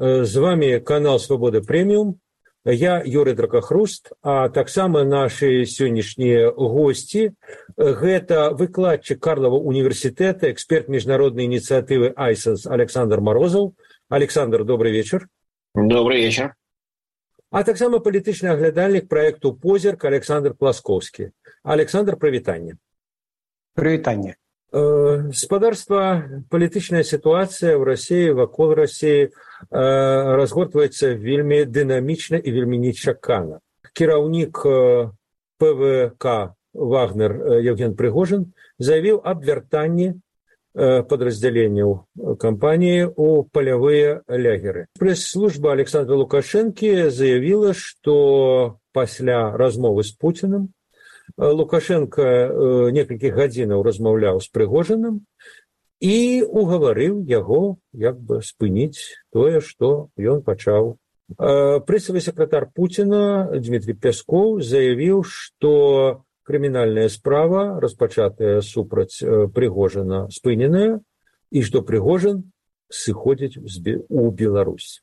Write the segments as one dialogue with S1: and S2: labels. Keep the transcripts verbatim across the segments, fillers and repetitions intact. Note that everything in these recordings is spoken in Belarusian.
S1: З вами канал «Свобода Премиум». Я Юрий Дракахруст, а таксама наши сённяшнія гости. Гэта выкладчик Карлова университета, эксперт международной инициативы айсенс Александр Морозов. Александр, добрый вечер.
S2: Добрый вечер.
S1: А таксама палітычны аглядальнік проекту «Позірк» Александр Пласковский. Александр, прывітанне.
S3: Прывітанне.
S1: Спадарства, палітычная сітуацыя ў Расіі, вакол Расіі разгортваецца вельмі дынамічна і вельмі нечакана. Кіраўнік ПВК «Вагнер» Евген Пригожин заявіў аб вяртанні подразделенняў кампаніі ў палявыя лягеры. Прэс-служба Александра Лукашэнкі заявіла, што пасля размовы з Пуціным Лукашенко некалькі гадзінаў размаўляў з Пригожиным і угаварыў яго як бы спыніць тое, што ён пачаў. Прэсавы сакратар Пуціна Дмітрий Пяскоў заявіў, што крымінальная справа, распачатая супраць Пригожина, спыненая, і што Пригожин сыходзіць у Беларусь.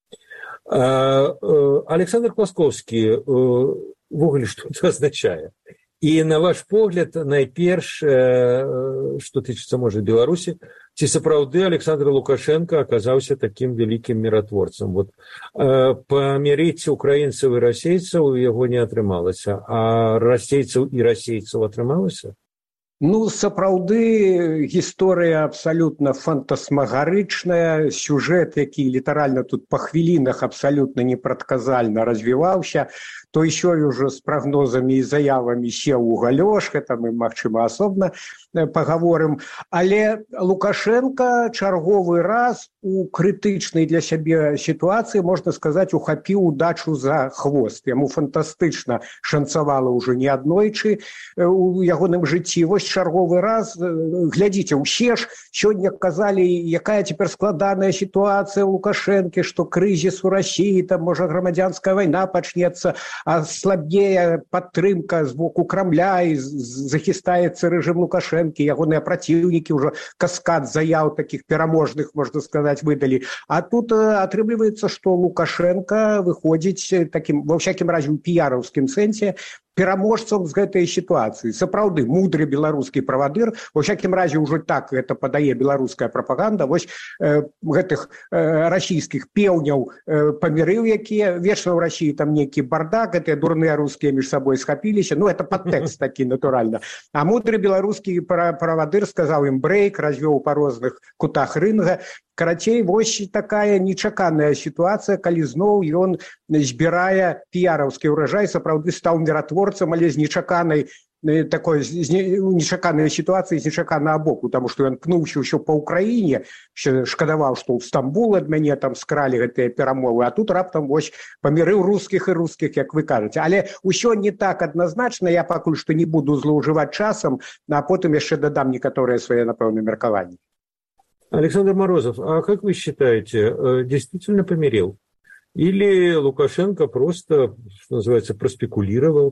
S1: Александр Пласковский, увогуле, што это азначае? І на ваш погляд, найперш, што тычыцца, можа, Беларусі, ці сапраўды Александр Лукашенко аказаўся такім вялікім міратворцам? Вот, памірыць украінцаў і расейцаў у яго не атрымалася, а расейцаў і расейцаў атрымалася?
S3: Ну, сапраўды, гісторыя абсалютна фантасмагарычная, сюжэт, які літаральна тут па хвілінах абсалютна непрадказальна развіваўся, то еще уже с прогнозами и заявами сел у галёш, это мы, магчыма, асобна паговорым. Але Лукашенко чарговы раз у крытычнай для сябе сітуацыі, можна сказаць, ухапіў удачу за хвост. Яму фантастычна шанцавала ўжо неаднойчы у ягоным жыцці. Вось чарговы раз, глядзіце, усе ж сёння казалі, якая цяпер складаная сітуацыя ў Лукашэнкі, што крызіс у Расіі, там, можа, грамадзянская вайна пачнецца, а слабее падтрымка з боку Крамля і захістаецца рэжым Лукашэнкі, ягоныя праціўнікі ўжо каскад заяў такіх пераможных, можна сказаць, выдалі. А тут атрымліваецца, што Лукашенко выходзіць такім, ва ўсякім разе, у піяраўскім сэнсе, пераможцам з гэтай сітуацыі. Сапраўды, мудры беларускі правадыр, ва ўсякім разе ўжо так гэта падае беларуская прапаганда, вось э, гэтых э, расійскіх пеўняў э, памірыў, якія вечна ў Расіі там нейкі бардак, гэтыя дурныя рускія між сабой схапіліся, ну это падтэкст такі, натуральна. А мудры беларускі правадыр сказаў ім брэйк, развёў па розных кутах рынга. Карацей, вось такая нечаканая сітуацыя, калі зноў ён збірае піяраўскі ўражай, сапраўды стаў міратворцам, але з нечаканай такой з нечаканай сітуацыі, з нечаканага боку, таму што ён пнуўся ўсё па ўкраіне, шкадаваў, што ў Стамбул ад мяне там скралі гэтыя перамовы, а тут раптам вось памірыў рускіх і рускіх, як вы кажаце. Але ўсё не так адназначна, я пакуль што не буду злоўжываць часам, а потым яшчэ дадам некаторыя свае, напэўна, меркаванні.
S1: Александр Морозов, а как вы считаете, действительно помирил? Или Лукашенко просто, что называется, проспекулировал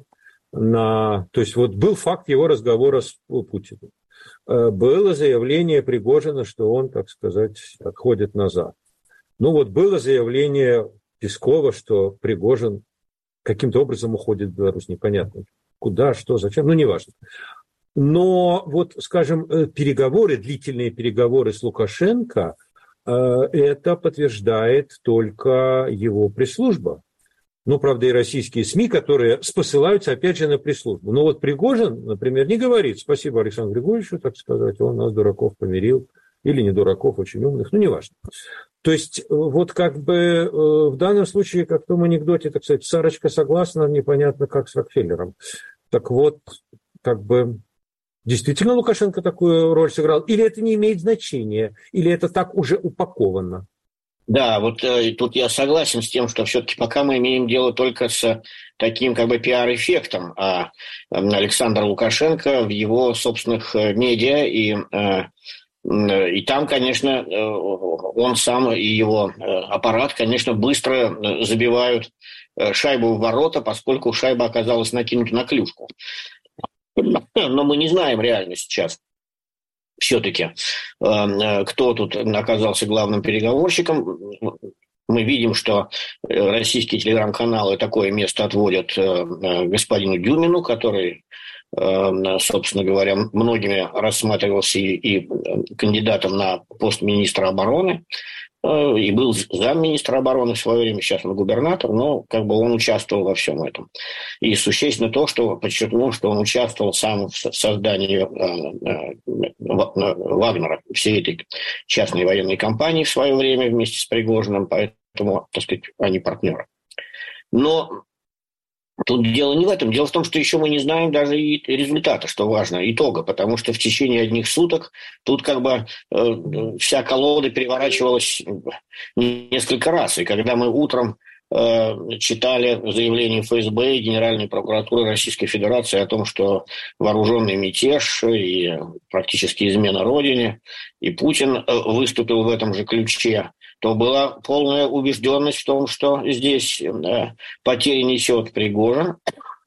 S1: на... То есть вот был факт его разговора с Путиным. Было заявление Пригожина, что он, так сказать, отходит назад. Ну вот было заявление Пескова, что Пригожин каким-то образом уходит в Беларусь. Непонятно. Куда, что, зачем, ну неважно. Но вот, скажем, переговоры, длительные переговоры с Лукашенко, это подтверждает только его пресс-служба. Ну, правда, и российские СМИ, которые спосылаются, опять же, на пресс-службу. Но вот Пригожин, например, не говорит: спасибо Александру Григорьевичу, так сказать, он нас, дураков, помирил. Или не дураков, очень умных, ну, неважно. То есть, вот как бы в данном случае, как в том анекдоте, так сказать, Сарочка согласна, непонятно как с Рокфеллером. Так вот, как бы... Действительно Лукашенко такую роль сыграл? Или это не имеет значения? Или это так уже упаковано?
S2: Да, вот э, тут я согласен с тем, что все-таки пока мы имеем дело только с таким как бы пиар-эффектом, а Александр Лукашенко в его собственных э, медиа и, э, и там, конечно, э, он сам и его э, аппарат, конечно, быстро забивают э, шайбу в ворота, поскольку шайба оказалась накинута на клюшку. Но мы не знаем реально сейчас все-таки, кто тут оказался главным переговорщиком. Мы видим, что российские телеграм-каналы такое место отводят господину Дюмину, который, собственно говоря, многими рассматривался и, и кандидатом на пост министра обороны, и был замминистра обороны в свое время, сейчас он губернатор, но как бы он участвовал во всем этом. И существенно то, что подчеркнул, что он участвовал сам в создании Вагнера, всей этой частной военной компании в свое время вместе с Пригожиным, поэтому, так сказать, они партнеры. Но тут дело не в этом. Дело в том, что еще мы не знаем даже и результата, что важно, итога, потому что в течение одних суток тут как бы э, вся колода переворачивалась несколько раз. И когда мы утром э, читали заявление эф эс бэ и Генеральной прокуратуры Российской Федерации о том, что вооруженный мятеж и практически измена Родине, и Путин выступил в этом же ключе, то была полная убежденность в том, что здесь э, потери несет Пригожин.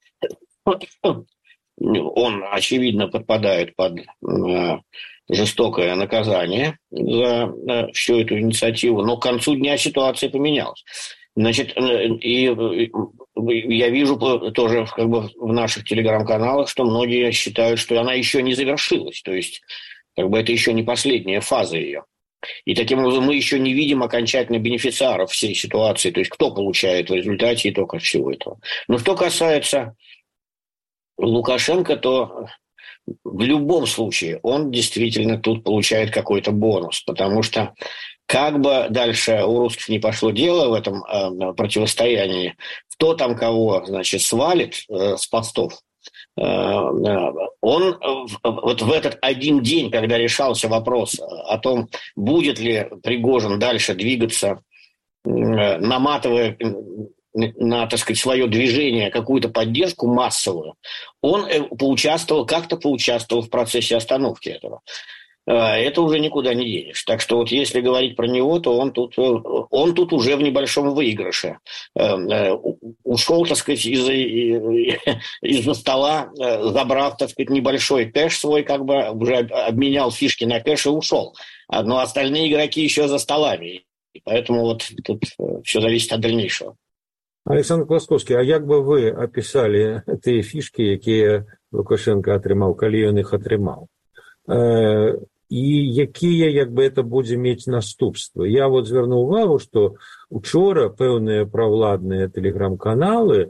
S2: Он, очевидно, подпадает под э, жестокое наказание за э, всю эту инициативу, но к концу дня ситуация поменялась. Значит, э, и э, я вижу тоже как бы в наших телеграм-каналах, что многие считают, что она еще не завершилась, то есть как бы это еще не последняя фаза ее. И таким образом мы еще не видим окончательно бенефициаров всей ситуации, то есть кто получает в результате итога всего этого. Но что касается Лукашенко, то в любом случае он действительно тут получает какой-то бонус, потому что как бы дальше у русских не пошло дело в этом э, противостоянии, кто там кого, значит, свалит э, с постов, он вот в этот один день, когда решался вопрос о том, будет ли Пригожин дальше двигаться, наматывая на, так сказать, свое движение какую-то поддержку массовую, он поучаствовал, как-то поучаствовал в процессе остановки этого. Это уже никуда не денешь. Так что вот если говорить про него, то он тут, он тут уже в небольшом выигрыше. Ушел, так сказать, из-за, из-за стола, забрав, так сказать, небольшой кэш свой, как бы уже обменял фишки на кэш и ушел. Но остальные игроки еще за столами. И поэтому вот тут все зависит от дальнейшего.
S1: Александр Пласкоўскі, а як бы вы описали тыя фішки, якія Лукашенко атрымаў, калі ён іх атрымаў? І якія, як бы, это будзе мець наступствы. Я вот звярнуў увагу, што учора пэўныя правладныя тэлеграм-каналы,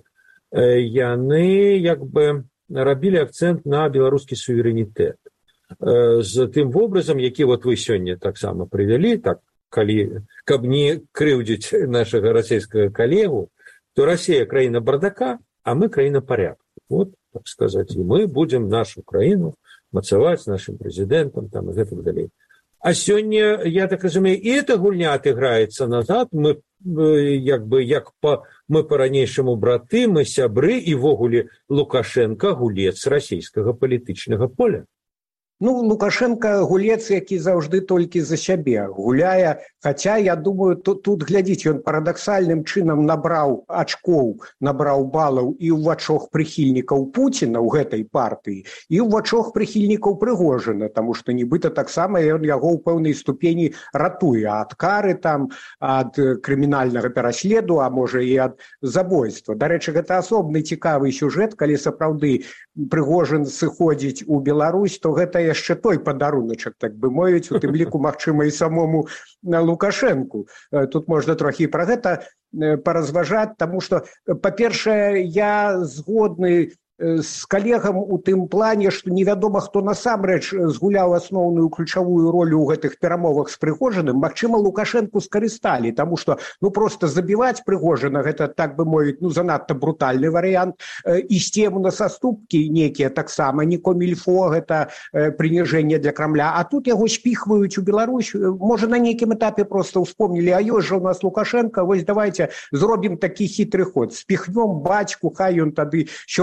S1: яны, як бы, рабілі акцэнт на беларускі суверэнітэт. З тым вобразам, які вот вы сёння таксама прывялі, так, калі, каб не крыўдзіць нашага расійскага калегу, то Россия краіна бардака, а мы краіна порядку. Вот, так сказать, и мы будем нашу краіну мацаваць нашим президентом там, и так далее. А сёння, я так разумею, и эта гульня отыграецца назад, мы, як бы, як по, мы по-ранейшаму браты, мы сябры, и ввогуле Лукашенко гулец расійскага палітычнага поля.
S3: Ну, Лукашенко гулец, які заўжды толькі за сябе гуляе, хаця, я думаю, тут, тут глядзіце, ён парадаксальным чынам набраў ачкоў, набраў балаў і ў вачох прыхільнікаў Пуціна ў гэтай партыі, і ў вачох прыхільнікаў Прыгожына, таму што нібыта таксама ён яго ў пэўнай ступені ратуе ад кары, там, ад крымінальнага пераследу, а можа і ад забойства. Дарэчы, гэта асобны цікавы сюжэт, калі сапраўды Прыгожын сыходзіць у Беларусь, то гэта яшчэ той падаруначак, так бы мовіць, у тым ліку, магчыма, і самому Лукашэнку. Тут можна трохі пра гэта паразважаць, таму што, па-першае, я згодны з калегам у тым плане, што невядома, хто насамрэч згуляў асноўную ключавую ролю ў гэтых перамовах з Прыгожыным. Магчыма, Лукашэнку скарысталі, таму што, ну, проста забіваць Прыгожына, гэта, так бы мовіць, ну, занадта брутальны варыянт. Ісці яму на саступкі некія таксама, не комільфо, гэта прыніжэнне для Крамля. А тут яго спіхваюць у Беларусь. Можа, на нейкім этапе проста ўспомнілі, а ёсць жа у нас Лукашенко, вось давайте зробім такі хітры ход. Спіхнём бацьку, хай ён тады сёрбае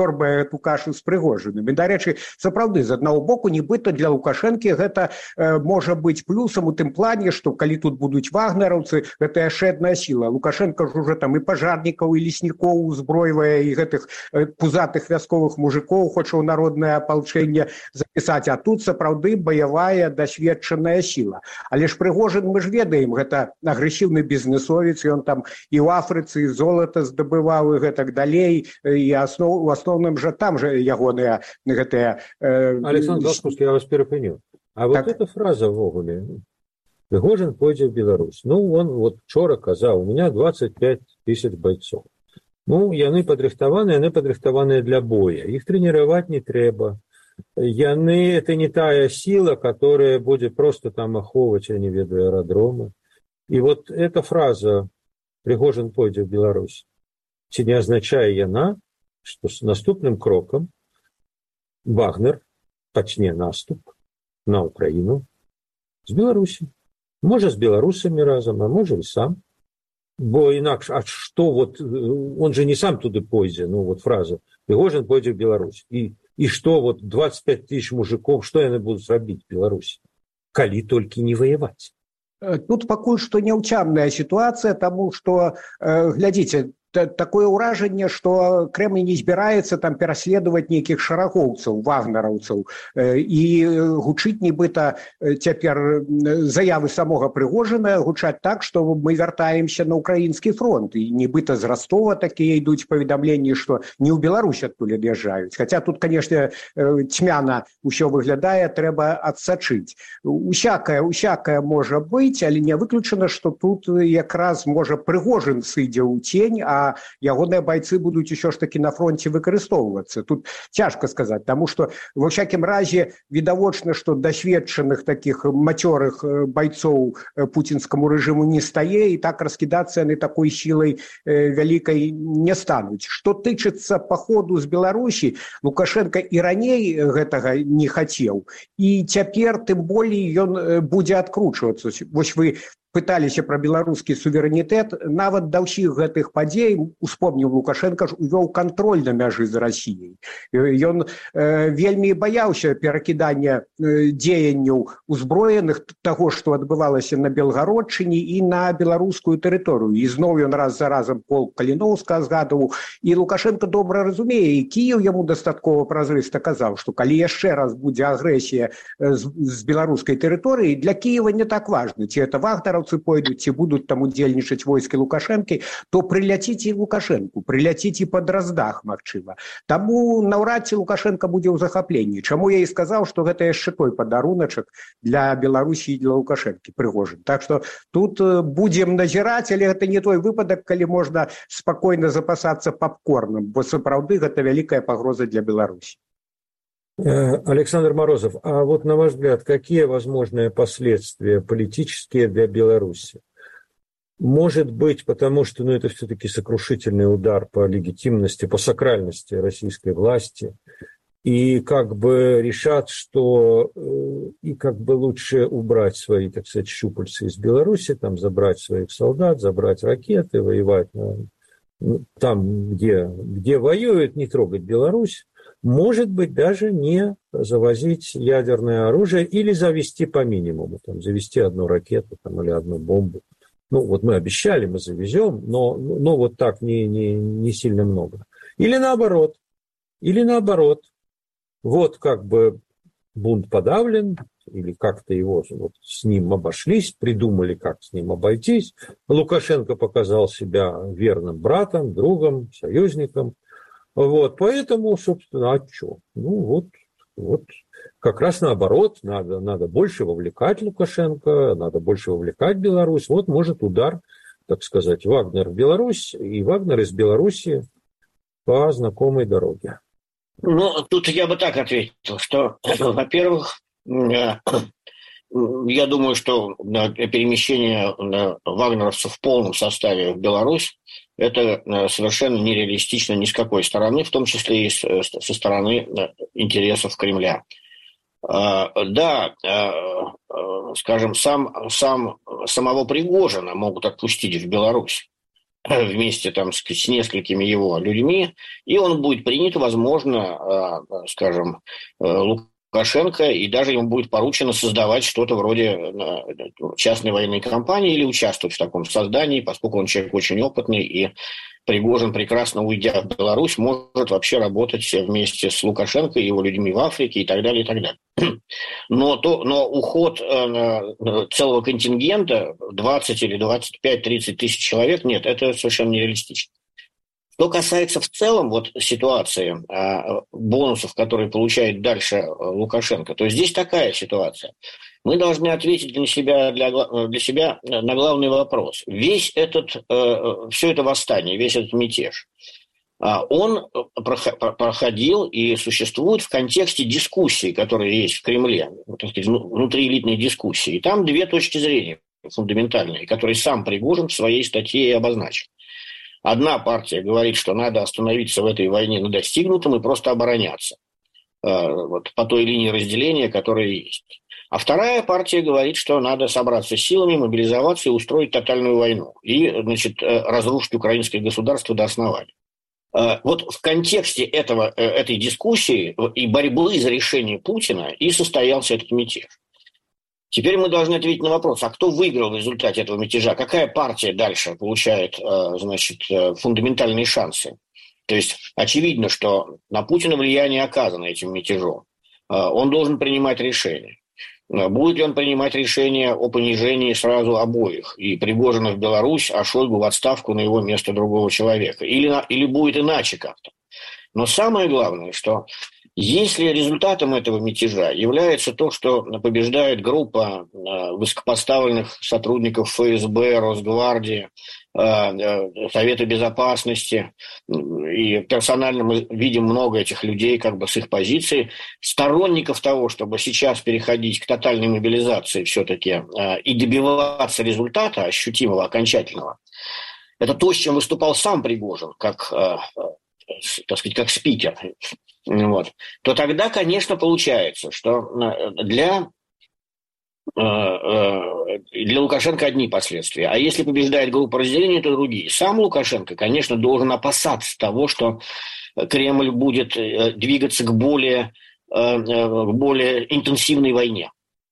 S3: гэту кашу з Прыгожыным. І, дарэчы, сапраўды, з аднаго боку, нібыта для Лукашэнкі гэта э, можа быць плюсам у тым плане, што калі тут будуць вагнераўцы, гэта яшчэ адна сіла. Лукашенко ж уже там і пажарнікаў, і леснікоў узбройвае, і гэтых э, пузатых вясковых мужикоў хоча ў народнае апалчэнне запісаць. А тут сапраўды баявая дасведчаная сіла. Але ж Прыгожын, мы ж ведаем, гэта агрэсіўны бізнесовец, ён там і ў Афрыцы і золата здабываў, і гэтак далей, і аснов, у асноўным жа там жа ягоныя гэтыя... Э,
S1: Александр Ласкушки, я вас перапыню. А вот так. Эта фраза ввогуле. Пригожин пойдзе в Беларусь. Ну, он вот вчора казаў, у меня двадцать пять тысяч бойцов. Ну, яны падрыхтаваныя, яны падрыхтаваныя для боя. Их тренировать не трэба. Яны, это не тая сила, которая будет просто там аховывать, я не ведаю, аэродромы. И вот эта фраза «Пригожин пойдзе в Беларусь», ці не означае яна, что с наступным кроком Вагнер пачне наступ на Украину з Беларусі. Можа, з беларусамі разам, а можа, і сам. Бо інакш, а што, вот, он же не сам туды пойдзе, ну, вот фраза, Пригожин пойдзе в Беларусь. І, і што, вот, двадцать пять тысяч мужиков, што яны будуць рабіць в Беларусі? Калі толькі не воеваць.
S3: Тут пакуль што няўцямная сітуацыя, таму што, э, глядзіце, такое ўражанне, што Крэмль не збіраецца там пераследаваць нейкіх шарагоўцаў, вагнераўцаў, і гучыць нібыта цяпер заявы самога Прыгожына гучаць так, што мы вяртаемся на ўкраінскі фронт, і нібыта з Ростова такія ідуць паведамленні, што не ў Беларусь адтуль ад'язджаюць. Хаця тут, канешне, цьмяна ўсё выглядае, трэба адсачыць. Усякае, усякае можа быць, але не выключана, што тут якраз можа Прыгожин сыдзе ў цень, а ягоныя байцы будуць усё ж такі на фронте выкарыстоўвацца. Тут цяжка сказаць, таму што ва ўсякім разе відавочна, што дасведчаных такіх мацёрых байцоў пуцінскаму рэжыму не стае, і так раскідацца яны такой сілай э, вялікай не стануць. Што тычыцца паходу з Беларусі, Лукашенко і раней гэтага не хацеў, і цяпер тым болей ён будзе адкручвацца. Вось вы пыталіся пра беларускі суверэнітэт, нават да ўсіх гэтых падзей, успомніў, Лукашенко ж увёў кантроль на мяжы з Расіяй. Ён э, вельмі баяўся перакідання э, дзеянняў узброеных таго, што адбывалася на Белгародчыне і на беларускую тэрыторыю. І зноў ён раз за разам полк Каліноўска згадываў. І Лукашенко добра разумее, і Кіеў яму дастаткова празрыста казаў, што калі яшчэ раз будзе агрэсія з, з беларускай тэрыторыі, для Кіева не так важна, ці это вагнераўцы пойдуць, ці будуць там удзельнічаць войскі Лукашэнкі, то прыляціць і Лукашэнку, прыляціць і пад Раздах, магчыма. Таму наўрад ці Лукашенко будзе ў захапленні. Чаму я і сказаў, што гэта яшчэ той падаруначак для Беларусі і для Лукашэнкі, Прыгожин. Так што тут будзем назіраць, але гэта не той выпадак, калі можна спакойна запасацца папкорном, бо сапраўды гэта вялікая пагроза для Беларусі.
S1: Александр Морозов, а вот на ваш взгляд, какие возможные последствия политические для Беларуси? Может быть, потому что ну, это все-таки сокрушительный удар по легитимности, по сакральности российской власти, и как бы решат, что и как бы лучше убрать свои, так сказать, щупальцы из Беларуси, там забрать своих солдат, забрать ракеты, воевать на, там, где, где воюют, не трогать Беларусь. Может быть, даже не завозить ядерное оружие или завести по минимуму, там, завести одну ракету там, или одну бомбу. Ну, вот мы обещали, мы завезем, но, но вот так не, не, не сильно много. Или наоборот, или наоборот. Вот как бы бунт подавлен, или как-то его вот, с ним обошлись, придумали, как с ним обойтись. Лукашенко показал себя верным братом, другом, союзником. Вот, поэтому, собственно, а что? Ну, вот, вот, как раз наоборот, надо, надо больше вовлекать Лукашенко, надо больше вовлекать Беларусь. Вот, может, удар, так сказать, Вагнер в Беларусь и Вагнер из Беларуси по знакомой дороге.
S2: Ну, тут я бы так ответил, что, во-первых, я думаю, что перемещение вагнеровцев в полном составе в Беларусь это совершенно нереалистично ни с какой стороны, в том числе и со стороны интересов Кремля. Да, скажем, сам, сам, самого Пригожина могут отпустить в Беларусь. вместе там с, с несколькими его людьми, и он будет принят, возможно, скажем, Лукашенко, и даже ему будет поручено создавать что-то вроде частной военной компании или участвовать в таком создании, поскольку он человек очень опытный, и Пригожин, прекрасно уйдя в Беларусь, может вообще работать вместе с Лукашенко и его людьми в Африке и так далее, и так далее. Но, то, но уход э, целого контингента, двадцать или двадцать пять тридцать тысяч человек, нет, это совершенно нереалистично. Что касается в целом вот ситуации э, бонусов, которые получает дальше Лукашенко, то здесь такая ситуация. Мы должны ответить для себя, для, для себя на главный вопрос. Весь этот, э, все это восстание, весь этот мятеж, э, он проходил и существует в контексте дискуссий, которые есть в Кремле, так сказать, внутриэлитной дискуссии. И там две точки зрения фундаментальные, которые сам Пригожин в своей статье и обозначил. Одна партия говорит, что надо остановиться в этой войне на достигнутом и просто обороняться э, вот, по той линии разделения, которая есть. А вторая партия говорит, что надо собраться силами, мобилизоваться и устроить тотальную войну. И, значит, разрушить украинское государство до основания. Вот в контексте этого, этой дискуссии и борьбы за решение Путина и состоялся этот мятеж. Теперь мы должны ответить на вопрос, а кто выиграл в результате этого мятежа? Какая партия дальше получает, значит, фундаментальные шансы? То есть очевидно, что на Путина влияние оказано этим мятежом. Он должен принимать решения. Будет ли он принимать решение о понижении сразу обоих, и Пригожина в Беларусь, а Шойгу в отставку на его место другого человека? Или, или будет иначе как-то? Но самое главное, что если результатом этого мятежа является то, что побеждает группа высокопоставленных сотрудников эф эс бэ, Росгвардии, Совета Безопасности, и персонально мы видим много этих людей как бы с их позиции, сторонников того, чтобы сейчас переходить к тотальной мобилизации все-таки и добиваться результата ощутимого, окончательного, это то, с чем выступал сам Пригожин, как, так сказать, как спикер, вот, то тогда, конечно, получается, что для... для Лукашенко одни последствия. А если побеждает группа разделения, то другие. Сам Лукашенко, конечно, должен опасаться того, что Кремль будет двигаться к более, к более интенсивной войне.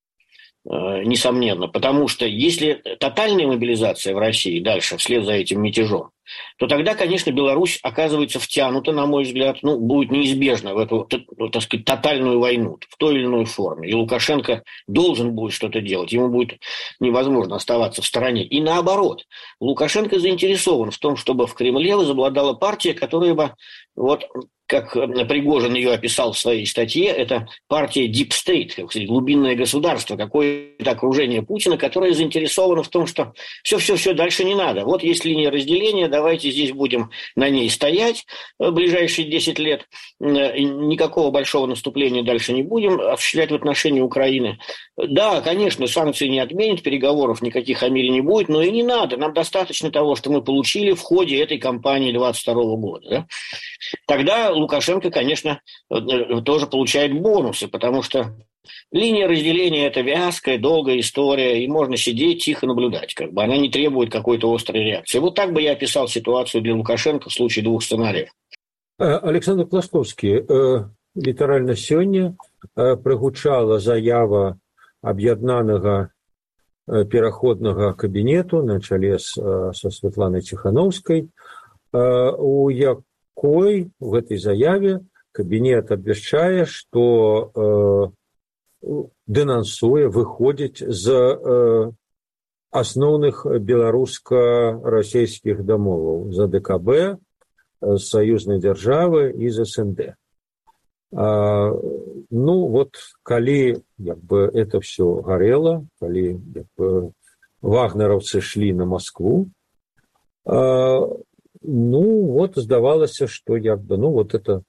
S2: Несомненно. Потому что если тотальная мобилизация в России дальше, вслед за этим мятежом, то тогда, конечно, Беларусь оказывается втянута, на мой взгляд, ну, будет неизбежно в эту, так сказать, тотальную войну в той или иной форме. И Лукашенко должен будет что-то делать. Ему будет невозможно оставаться в стороне. И наоборот, Лукашенко заинтересован в том, чтобы в Кремле возобладала партия, которая бы, вот, как Пригожин ее описал в своей статье, это партия Deep State, как сказать, глубинное государство, какое-то окружение Путина, которое заинтересовано в том, что все-все-все, дальше не надо. Вот есть линия разделения, давайте здесь будем на ней стоять в ближайшие десять лет. Никакого большого наступления дальше не будем осуществлять в отношении Украины. Да, конечно, санкции не отменят, переговоров никаких о мире не будет, но и не надо. Нам достаточно того, что мы получили в ходе этой кампании двадцать второго года. Да? Тогда Лукашенко, конечно, тоже получает бонусы, потому что линия разделения – это вязкая, долгая история, и можно сидеть, тихо наблюдать. Как бы она не требует какой-то острой реакции. Вот так бы я описал ситуацию для Лукашенко в случае двух сценариев.
S1: Александр Пластовский, літаральна сёння прагучала заява аб'яднанага пераходнага кабінету на чале са Святланай Ціхановскай, у якой в этой заяве кабінет абвяшчае, што денансуе, выходзіць з асноўных беларуска-расійскіх дамоваў за дэ ка бэ, з саюзнай дзяржавы і з эс эн дэ. А, ну, вот, калі як бы, это все горело, калі як бы, вагнеровцы шли на Москву, а, ну, вот, здавалася, что як бы, ну, вот это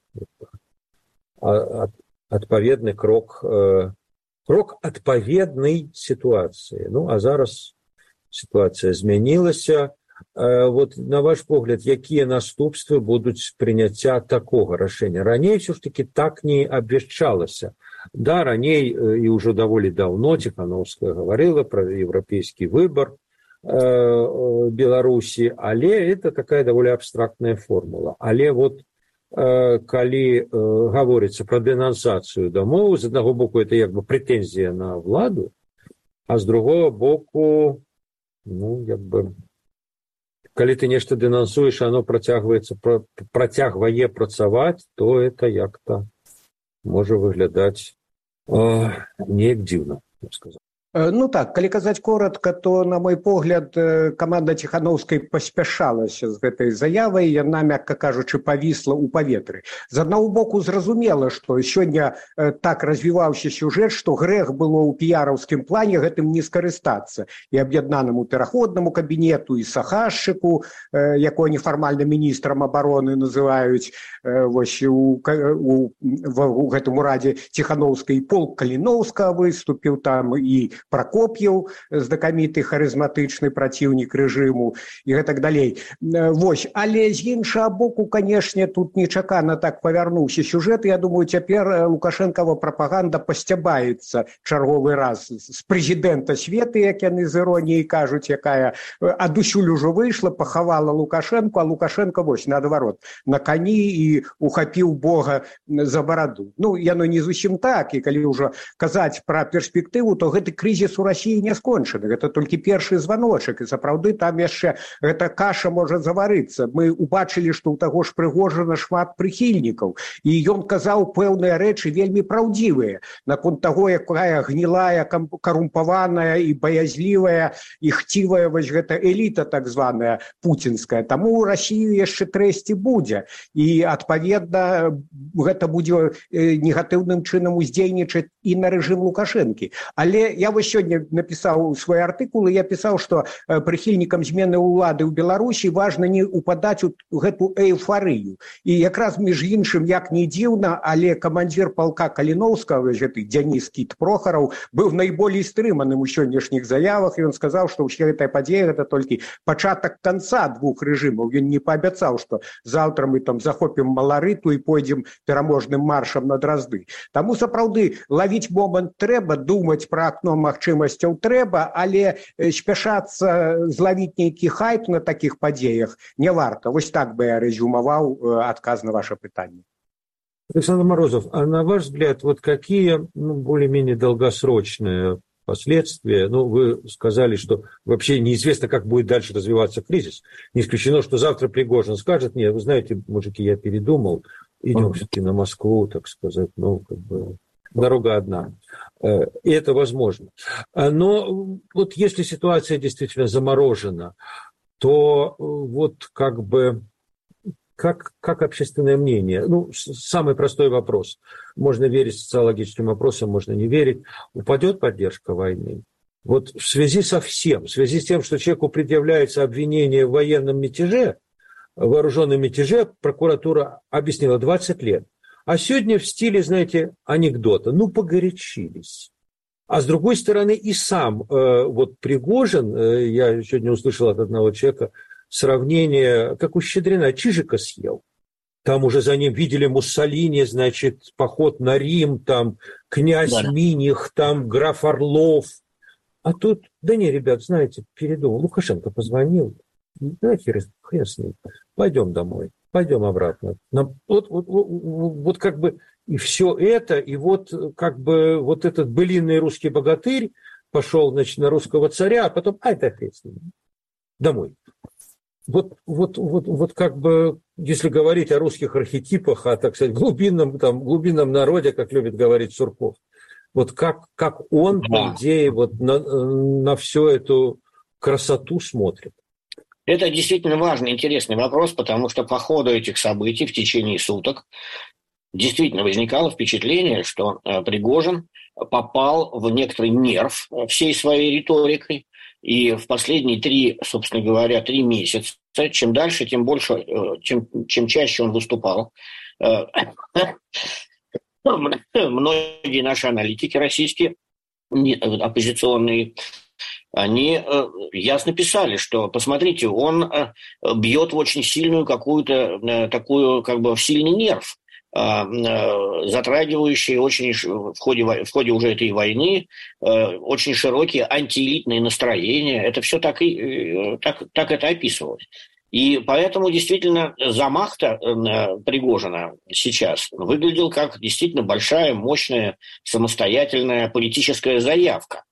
S1: адпаведны крок, крок адпаведнай ситуации. Ну, а зараз ситуация змянілася. Вот, на ваш погляд, якія наступствы будуць прыняцця такога рашэння? Раней все ж таки так не абвяшчалася. Да, раней і ўжо даволі даўно Ціхановская гаварыла пра еўрапейскі выбар, Беларусі, але это такая даволі абстрактная формула. Але вот калі гаворыцца пра дэнансацыю дамоў, з аднаго боку это як бы прэтэнзія на ўладу, а з другого боку, ну, як бы, калі ты нешта дэнансуеш, оно працягваецца, працягвае працаваць, то это як-то можа выглядаць э, неяк дзіўна, я б сказаў.
S3: Ну так, калі казаць коротка, то, на мой погляд, каманда Ціханаўскай паспяшалася з гэтай заявай, яна, мякка кажучы, павісла ў паветры. З аднаго боку, зразумела, што сёння так развіваўся сюжэт, што грэх было ў піяраўскім плане гэтым не скарыстацца. І аб'яднанаму пераходнаму кабінету, і Сахашчыку, якого нефармальна міністрам абароны называюць, вось у, у, у гэтым урадзе Ціханаўскай, полк Каліноўска выступіў там, і Прокоп'ев, знакаміты харызматычны праціўнік рэжыму і гэтак далей. Вось, але з іншага боку, канешне, тут нечакана так павярнуўся сюжэт. Я думаю, цяпер Лукашэнкава прапаганда пасцябаецца чарговы раз з прэзідэнта светы, як яны з іроніяй кажуць, якая адусюль ужо выйшла, пахавала Лукашэнку, а Лукашэнка вось наадварот на кані і ухапіў Бога за бараду. Ну, яно не зусім так, і калі ўжо казаць пра перспектыву, то гэты крызіс у Расіі не скончаны. Гэта толькі першы званочак, і сапраўды там яшчэ гэта каша можа заварыцца. Мы убачылі, што ў таго ж Прыгожына шмат прыхільнікаў, і ён казаў пэўныя рэчы вельмі праўдзівыя наконт таго, якая гнілая, карумпаваная і баязлівая і хцівая вось гэта эліта так званая пуцінская. Таму ў Расію яшчэ трэсці будзе, і адпаведна гэта будзе негатыўным чынам уздзейнічаць і на рэжым Лукашэнкі. Але я вось сёння напісаў свой артыкул, і я пісаў, што прыхільнікам змены ўлады ў Беларусі важна не упадаць у гэту эйфарыю. І якраз між іншым, як не дзіўна, але камандзір палка Каліноўскага, гэты Дзяніс Кіт Прохараў, быў найболей стрыманым у сённяшніх заявах, і ён сказаў, што ўся гэтая падзея гэта толькі пачатак канца двух рэжымаў. Ён не паабяцаў, што заўтра мы там захопім Маларыту і пойдзем пераможным маршам на Дразды. Таму сапраўды лавіць момант трэба, думаць пра акно магчымасцяў трэба, але спяшацца злавіць нейкі хайп на такіх падзеях не варта. Вось так бы я резюмовал отказ на ваше питание.
S1: Александр Морозов, а на ваш взгляд, вот какие ну, более-менее долгосрочные последствия? Ну, вы сказали, что вообще неизвестно, как будет дальше развиваться кризис. Не исключено, что завтра Пригожин скажет: нет, вы знаете, мужики, я передумал, идем mm-hmm. все-таки на Москву, так сказать, ну, как бы... Дорога одна. И это возможно. Но вот если ситуация действительно заморожена, то вот как бы, как, как общественное мнение? Ну, самый простой вопрос. Можно верить социологическим опросам, можно не верить. Упадет поддержка войны? Вот в связи со всем, в связи с тем, что человеку предъявляется обвинение в военном мятеже, вооруженном мятеже, прокуратура объяснила двадцать лет. А сегодня в стиле, знаете, анекдота. Ну, погорячились. А с другой стороны, и сам э, вот Пригожин, э, я сегодня услышал от одного человека сравнение, как у Щедрина, Чижика съел. Там уже за ним видели Муссолини, значит, поход на Рим, там князь да. Миних, там граф Орлов. А тут, да не, ребят, знаете, передумал. Лукашенко позвонил. Да, хер, хрен с ним. Пойдем домой. Пойдем обратно. Вот, вот, вот, вот как бы и все это, и вот как бы вот этот былинный русский богатырь пошел, значит, на русского царя, а потом, ай, да хрен с ним, домой. Вот, вот, вот, вот как бы, если говорить о русских архетипах, о, так сказать, глубинном, там, глубинном народе, как любит говорить Сурков, вот как, как он, по идее, вот на, на всю эту красоту смотрит.
S2: Это действительно важный, интересный вопрос, потому что по ходу этих событий в течение суток действительно возникало впечатление, что Пригожин попал в некоторый нерв всей своей риторикой, и в последние три, собственно говоря, три месяца, чем дальше, тем больше, чем, чем чаще он выступал. Многие наши аналитики российские, оппозиционные, они э, ясно писали, что, посмотрите, он э, бьет в очень сильную какую-то э, такую, как бы, в сильный нерв. затрагивающие очень, в ходе, в ходе уже этой войны очень широкие антиэлитные настроения. Это все так, и, так, так это описывалось. И поэтому действительно замах-то Пригожина сейчас выглядел как действительно большая, мощная, самостоятельная политическая заявка.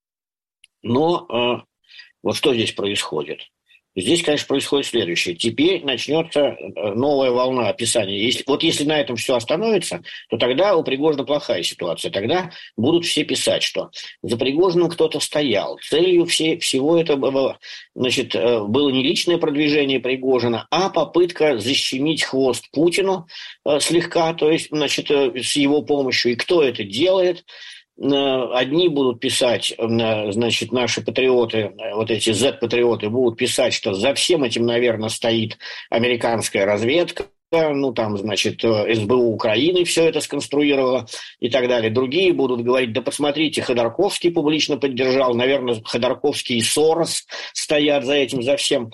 S2: Но вот что здесь происходит? Здесь, конечно, происходит следующее. Теперь начнется новая волна описания. Если, вот если на этом все остановится, то тогда у Пригожина плохая ситуация. Тогда будут все писать, что за Пригожиным кто-то стоял. Целью все, всего этого было, значит, было не личное продвижение Пригожина, а попытка защемить хвост Путину слегка, то есть, значит, с его помощью. И кто это делает? Одни будут писать, значит, наши патриоты, вот эти зет-патриоты будут писать, что за всем этим, наверное, стоит американская разведка, ну, там, значит, эс бэ у Украины все это сконструировало и так далее. Другие будут говорить, да посмотрите, Ходорковский публично поддержал, наверное, Ходорковский и Сорос стоят за этим, за всем.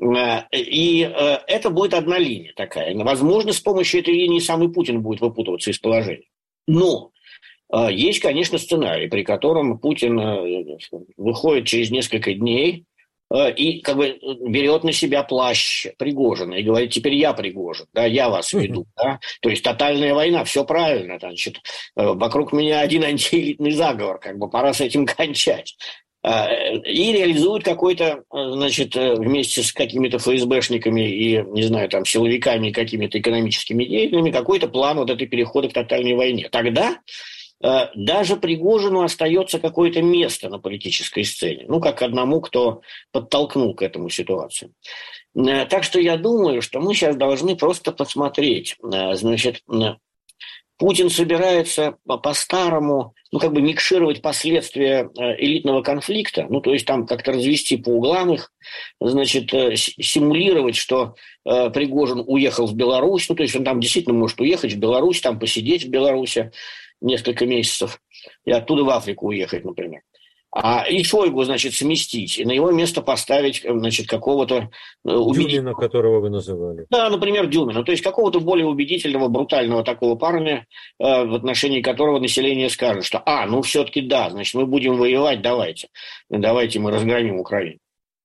S2: И это будет одна линия такая. Возможно, с помощью этой линии сам и Путин будет выпутываться из положения. Но есть, конечно, сценарий, при котором Путин выходит через несколько дней и как бы берет на себя плащ Пригожина и говорит, теперь я Пригожин, да, я вас веду. Да? То есть тотальная война, все правильно, значит, вокруг меня один антиэлитный заговор, как бы пора с этим кончать. И реализует какой-то, значит, вместе с какими-то эф эс бэшниками и, не знаю, там, силовиками и какими-то экономическими деятелями какой-то план вот этой перехода к тотальной войне. Тогда даже Пригожину остается какое-то место на политической сцене. Ну, как одному, кто подтолкнул к этому ситуацию. Так что я думаю, что мы сейчас должны просто посмотреть. Значит, Путин собирается по-старому, ну, как бы микшировать последствия элитного конфликта, ну, то есть там как-то развести по углам их, значит, симулировать, что Пригожин уехал в Беларусь, ну, то есть он там действительно может уехать в Беларусь, там посидеть в Беларуси несколько месяцев и оттуда в Африку уехать, например. А и Шойгу, значит, сместить, и на его место поставить, значит, какого-то убедительного...
S1: Дюмина, которого вы называли.
S2: Да, например, Дюмина. То есть какого-то более убедительного, брутального такого парня, э, в отношении которого население скажет, что, а, ну, все-таки да, значит, мы будем воевать, давайте. Давайте мы разгромим Украину.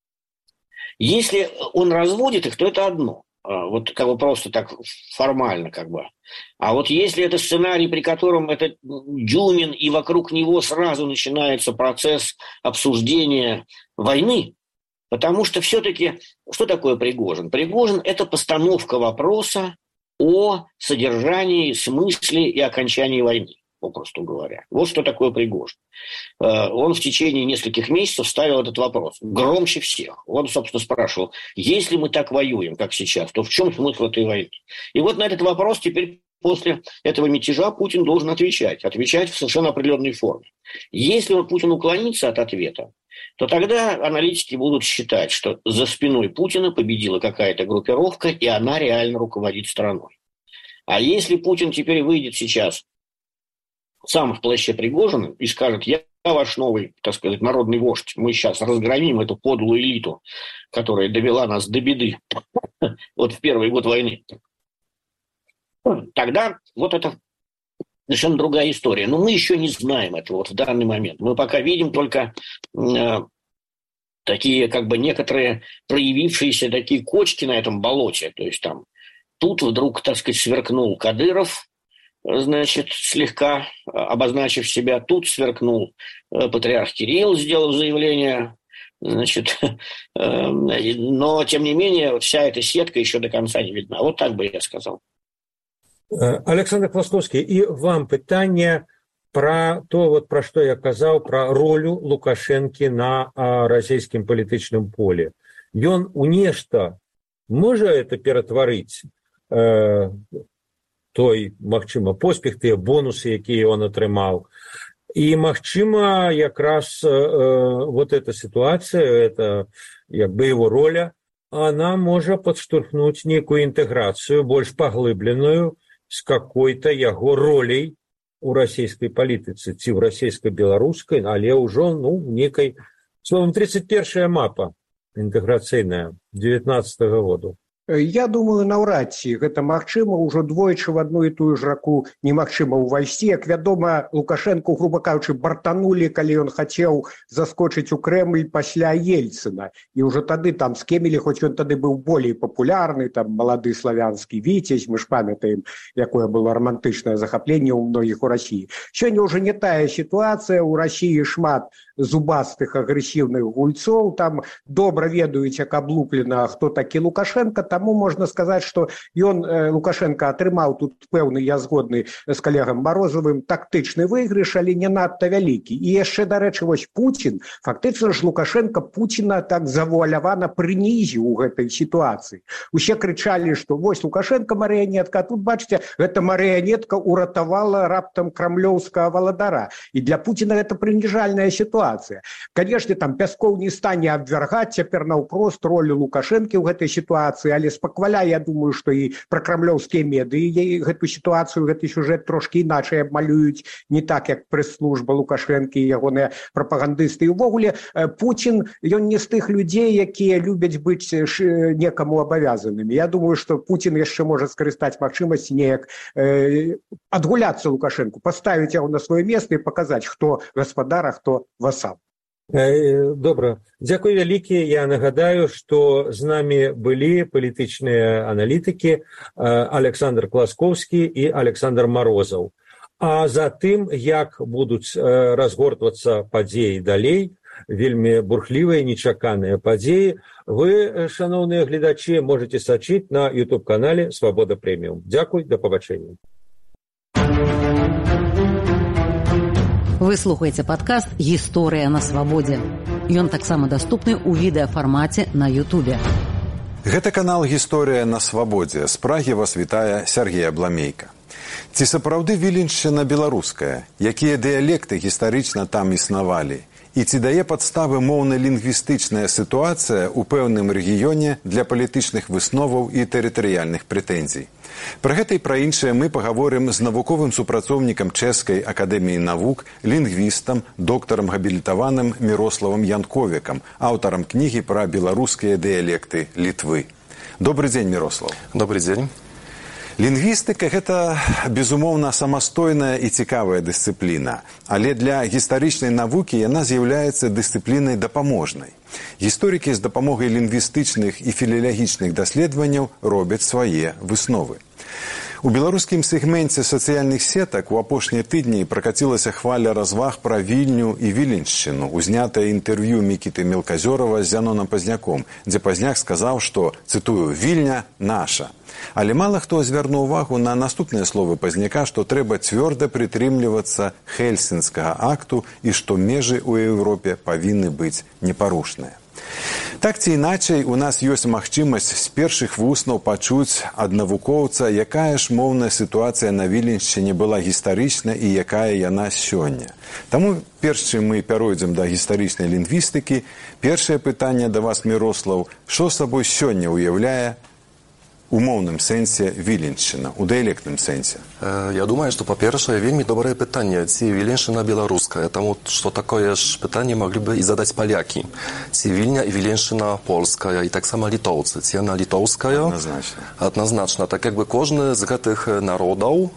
S2: Если он разводит их, то это одно. Вот как бы просто так формально как бы. А вот если это сценарий, при котором это Дюмин, и вокруг него сразу начинается процесс обсуждения войны, потому что все-таки, что такое Пригожин? Пригожин – это постановка вопроса о содержании, смысле и окончании войны, попросту говоря. Вот что такое Пригожин. Он в течение нескольких месяцев ставил этот вопрос громче всех. Он, собственно, спрашивал, если мы так воюем, как сейчас, то в чем смысл этой войны? И вот на этот вопрос теперь после этого мятежа Путин должен отвечать. Отвечать в совершенно определенной форме. Если Путин уклонится от ответа, то тогда аналитики будут считать, что за спиной Путина победила какая-то группировка, и она реально руководит страной. А если Путин теперь выйдет сейчас сам в плаще Пригожина и скажет, я ваш новый, так сказать, народный вождь, мы сейчас разгромим эту подлую элиту, которая довела нас до беды вот в первый год войны, тогда вот это совершенно другая история. Но мы еще не знаем этого вот в данный момент. Мы пока видим только э, такие как бы некоторые проявившиеся такие кочки на этом болоте. То есть там тут вдруг, так сказать, сверкнул Кадыров, значит, слегка обозначив себя. Тут сверкнул э, патриарх Кирилл, сделав заявление. Значит, э, но, тем не менее, вся эта сетка еще до конца не видна. Вот так бы я сказал.
S1: Александр Хвастовский, і вам питання про то, вот, про що я казав, про роль Лукашенки на а, російському політичному полі. Ён у нешта може це перетворити, е, той, магчыма, поспіх, тыя бонусы, якія ён атрымаў. І, магчыма, якраз е, вот эта ситуация, это як бы его роля, она можа подштурхнуть некую інтэграцыю, больш паглыбленую, с какой-то яго ролей у расійскай палітыцы, ці ў расійска-беларускай, але ўжо, ну, некай, словом, тридцать первая мапа інтэграцыйная девятнадцатого года.
S3: Я думаю, наўрад ці гэта магчыма, ўжо двойчы в одну і тую ж раку немагчыма ўвайсці. Як вядома, Лукашэнку, груба кажучы, бартанулі, калі ён хацеў заскочыць у Крэмль пасля Ельцына. І ўжо тады там скемілі, хоць ён тады быў болей папулярны, там малады славянскі віцязь, мы ж памятаем, якое было романтычнае захапленне ў многіх у Расіі. Сёння ўжо не тая сітуацыя, у Расіі шмат зубастых агрэсіўных гульцоў, там добра ведаюць, як аблуплена, хто такі Лукашенко, таму можна сказаць, што ён, Лукашенко, атрымаў тут пэўны, я згодны з калегам Марозавым, тактычны выйгрыш, але не надта вялікі. І яшчэ, дарэчы, вось Пуцін, фактычна ж Лукашенко Пуціна так завуалявана прынізіў у гэтай сітуацыі. Усе крычалі, што вось Лукашенко марыянетка, а тут, бачыце, гэта марыянетка уратавала раптам крамлёўскага валадара. І для Пуціна гэта прыніжальная сітуацыя. Конечно, там Пяскоў не стане абвяргаць цяпер наўпрост ролю Лукашэнкі ў гэтай сітуацыі, але спакваля, я думаю, што і пракрамлёўскія медыі гэту сітуацыю, гэты сюжэт трошкі іначай абмалююць, не так, як прэс-служба Лукашэнкі і ягоныя прапагандысты. І ўвогуле, Пуцін, ён не з тых людзей, якія любяць быць некаму абавязанымі. Я думаю, што Пуцін яшчэ можа скарыстаць магчымасць неяк э, адгуляцца Лукашэнку, паставіць яго на сваё месца і паказаць, хто гаспадар, а хто васал.
S1: Добра. Дзякуй вялікі. Я нагадаю, што з намі былі палітычныя аналітыкі Александр Класкоўскі і Александр Марозаў. А затым, як будуць разгортвацца падзеі далей, вельмі бурхлівыя, нечаканыя падзеі, вы, шаноўныя гледачы, можете сачыць на YouTube-канале «Свабода Прэміум». Дзякуй, да пабачэння.
S4: Вы слухаеце падкаст «Гісторыя на свабодзе». Ён таксама даступны ў відэафармаце на Ютубе.
S5: Гэта канал «Гісторыя на свабодзе». З Прагі вас вітае Сергей Абламейка. Ці сапраўды Віленшчына беларуская? Якія дыялекты гістарычна там існавалі? І ці дае падставы моўна-лінгвістычная сітуацыя ў пэўным рэгіёне для палітычных высноваў і тэрытарыяльных прэтэнзій? Пра гэта і пра іншае мы пагаворым з навуковым супрацоўнікам Чэшскай акадэміі навук, лінгвістам, доктарам габілітаваным Мірославам Янковікам, аўтарам кнігі пра беларускія дыялекты Літвы. Добры дзень, Мірослав.
S6: Добры дзень.
S5: Лінгвістыка – гэта, безумоўна, самастойная і цікавая дысцыпліна, але для гістарычнай навукі яна з'яўляецца дысцыплінай дапаможнай. Гісторыкі з дапамогай лінгвістычных і філілагічных даследаванняў робяць свае высновы. У беларускім сегменце сацыяльных сетак у апошнія тыдні пракацілася хваля разваг пра Вільню і Віленшчыну, узнятае інтэрв'ю Мікіты Мелказёрава з Зяноном Пазняком, дзе Пазняк сказаў, што, цытую, «Вільня наша». Але мала хто звярнуў увагу на наступныя словы Пазняка, што трэба цвёрда прытрымлівацца Хельсінскага акту і што межы ў Еўропе павінны быць непарушныя. Так ці іначай, у нас ёсць магчымасць з першых вуснаў пачуць ад навукоўца, якая ж моўная сітуацыя на Віленшчыне была гістарычна і якая яна сёння. Таму, перш чым мы пяройдзем да гістарычнай лінгвістыкі, першае пытанне да вас, Мірослаў, што сабой сёння ўяўляе у моўным сэнсе Віленшчына, у дыялектным сэнсе?
S6: Я думаю, што, па-першае, вельмі добрае пытанне, ці Віленшчына беларуская, таму што такое ж пытанне маглі бы і задаць палякі. Ці Вільня і Віленшчына польская, і таксама літоўцы, ці яна літоўская?
S5: Адназначна.
S6: Адназначна. Так як бы кожны з гэтых народаў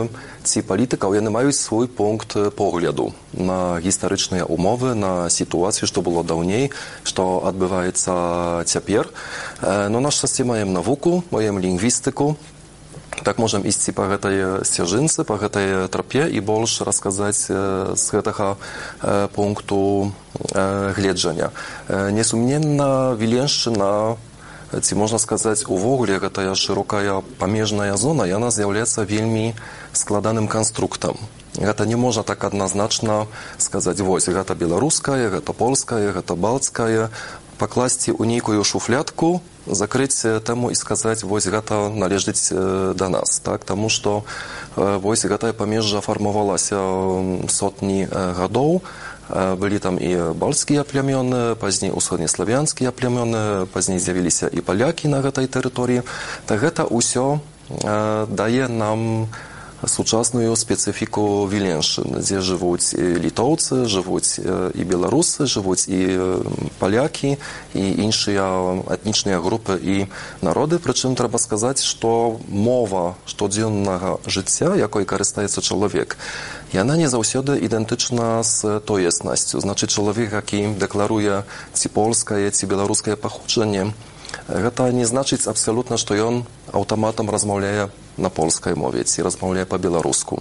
S6: ці палітыкаў, яны маюць свой пункт погляду на гістарычныя умовы, на сітуацыю, што было даўней, што адбываецца цяпер. Но на шчасце маем навуку, маем лінгвістыку, так можам ісці па гэтай сцяжынцы, па гэтай трапе і больш расказаць з гэтага пункту гледжання. Несумненна, Віленшчына, ці можна сказаць, увогуле гэтая шырокая памежная зона, яна з'яўляецца вельмі складаным канструктам. Гэта не можна так адназначна сказаць, вось, гэта беларуская, гэта польская, гэта балтская, пакласці ў нейкую шуфлядку, закрыць тэму і сказаць, вось, гэта належыць да нас. Так? Таму што вось, гэтае памежжа фармавалася сотні гадоў, былі там і бальцкія плямёны, пазней усходнеславянскія плямёны, пазней з'явіліся і палякі на гэтай тэрыторыі. Так гэта ўсё дае нам сучасную специфику Віленшчыны, дзе жывуць і літоўцы, жывуць і беларусы, жывуць і палякі, і іншыя этнічныя групы і народы. Прычым трэба сказаць, што мова штодзённага жыцця, якой карыстаецца чалавек, яна не заўсёды ідэнтычна з тоеснасцю. Значыць, чалавек, які дэкларуе ці польскае, ці беларускае паходжанне, гэта не значыць абсалютна, што ён аўтаматам размаўляе на польскай мове ці размаўляе па-беларуску.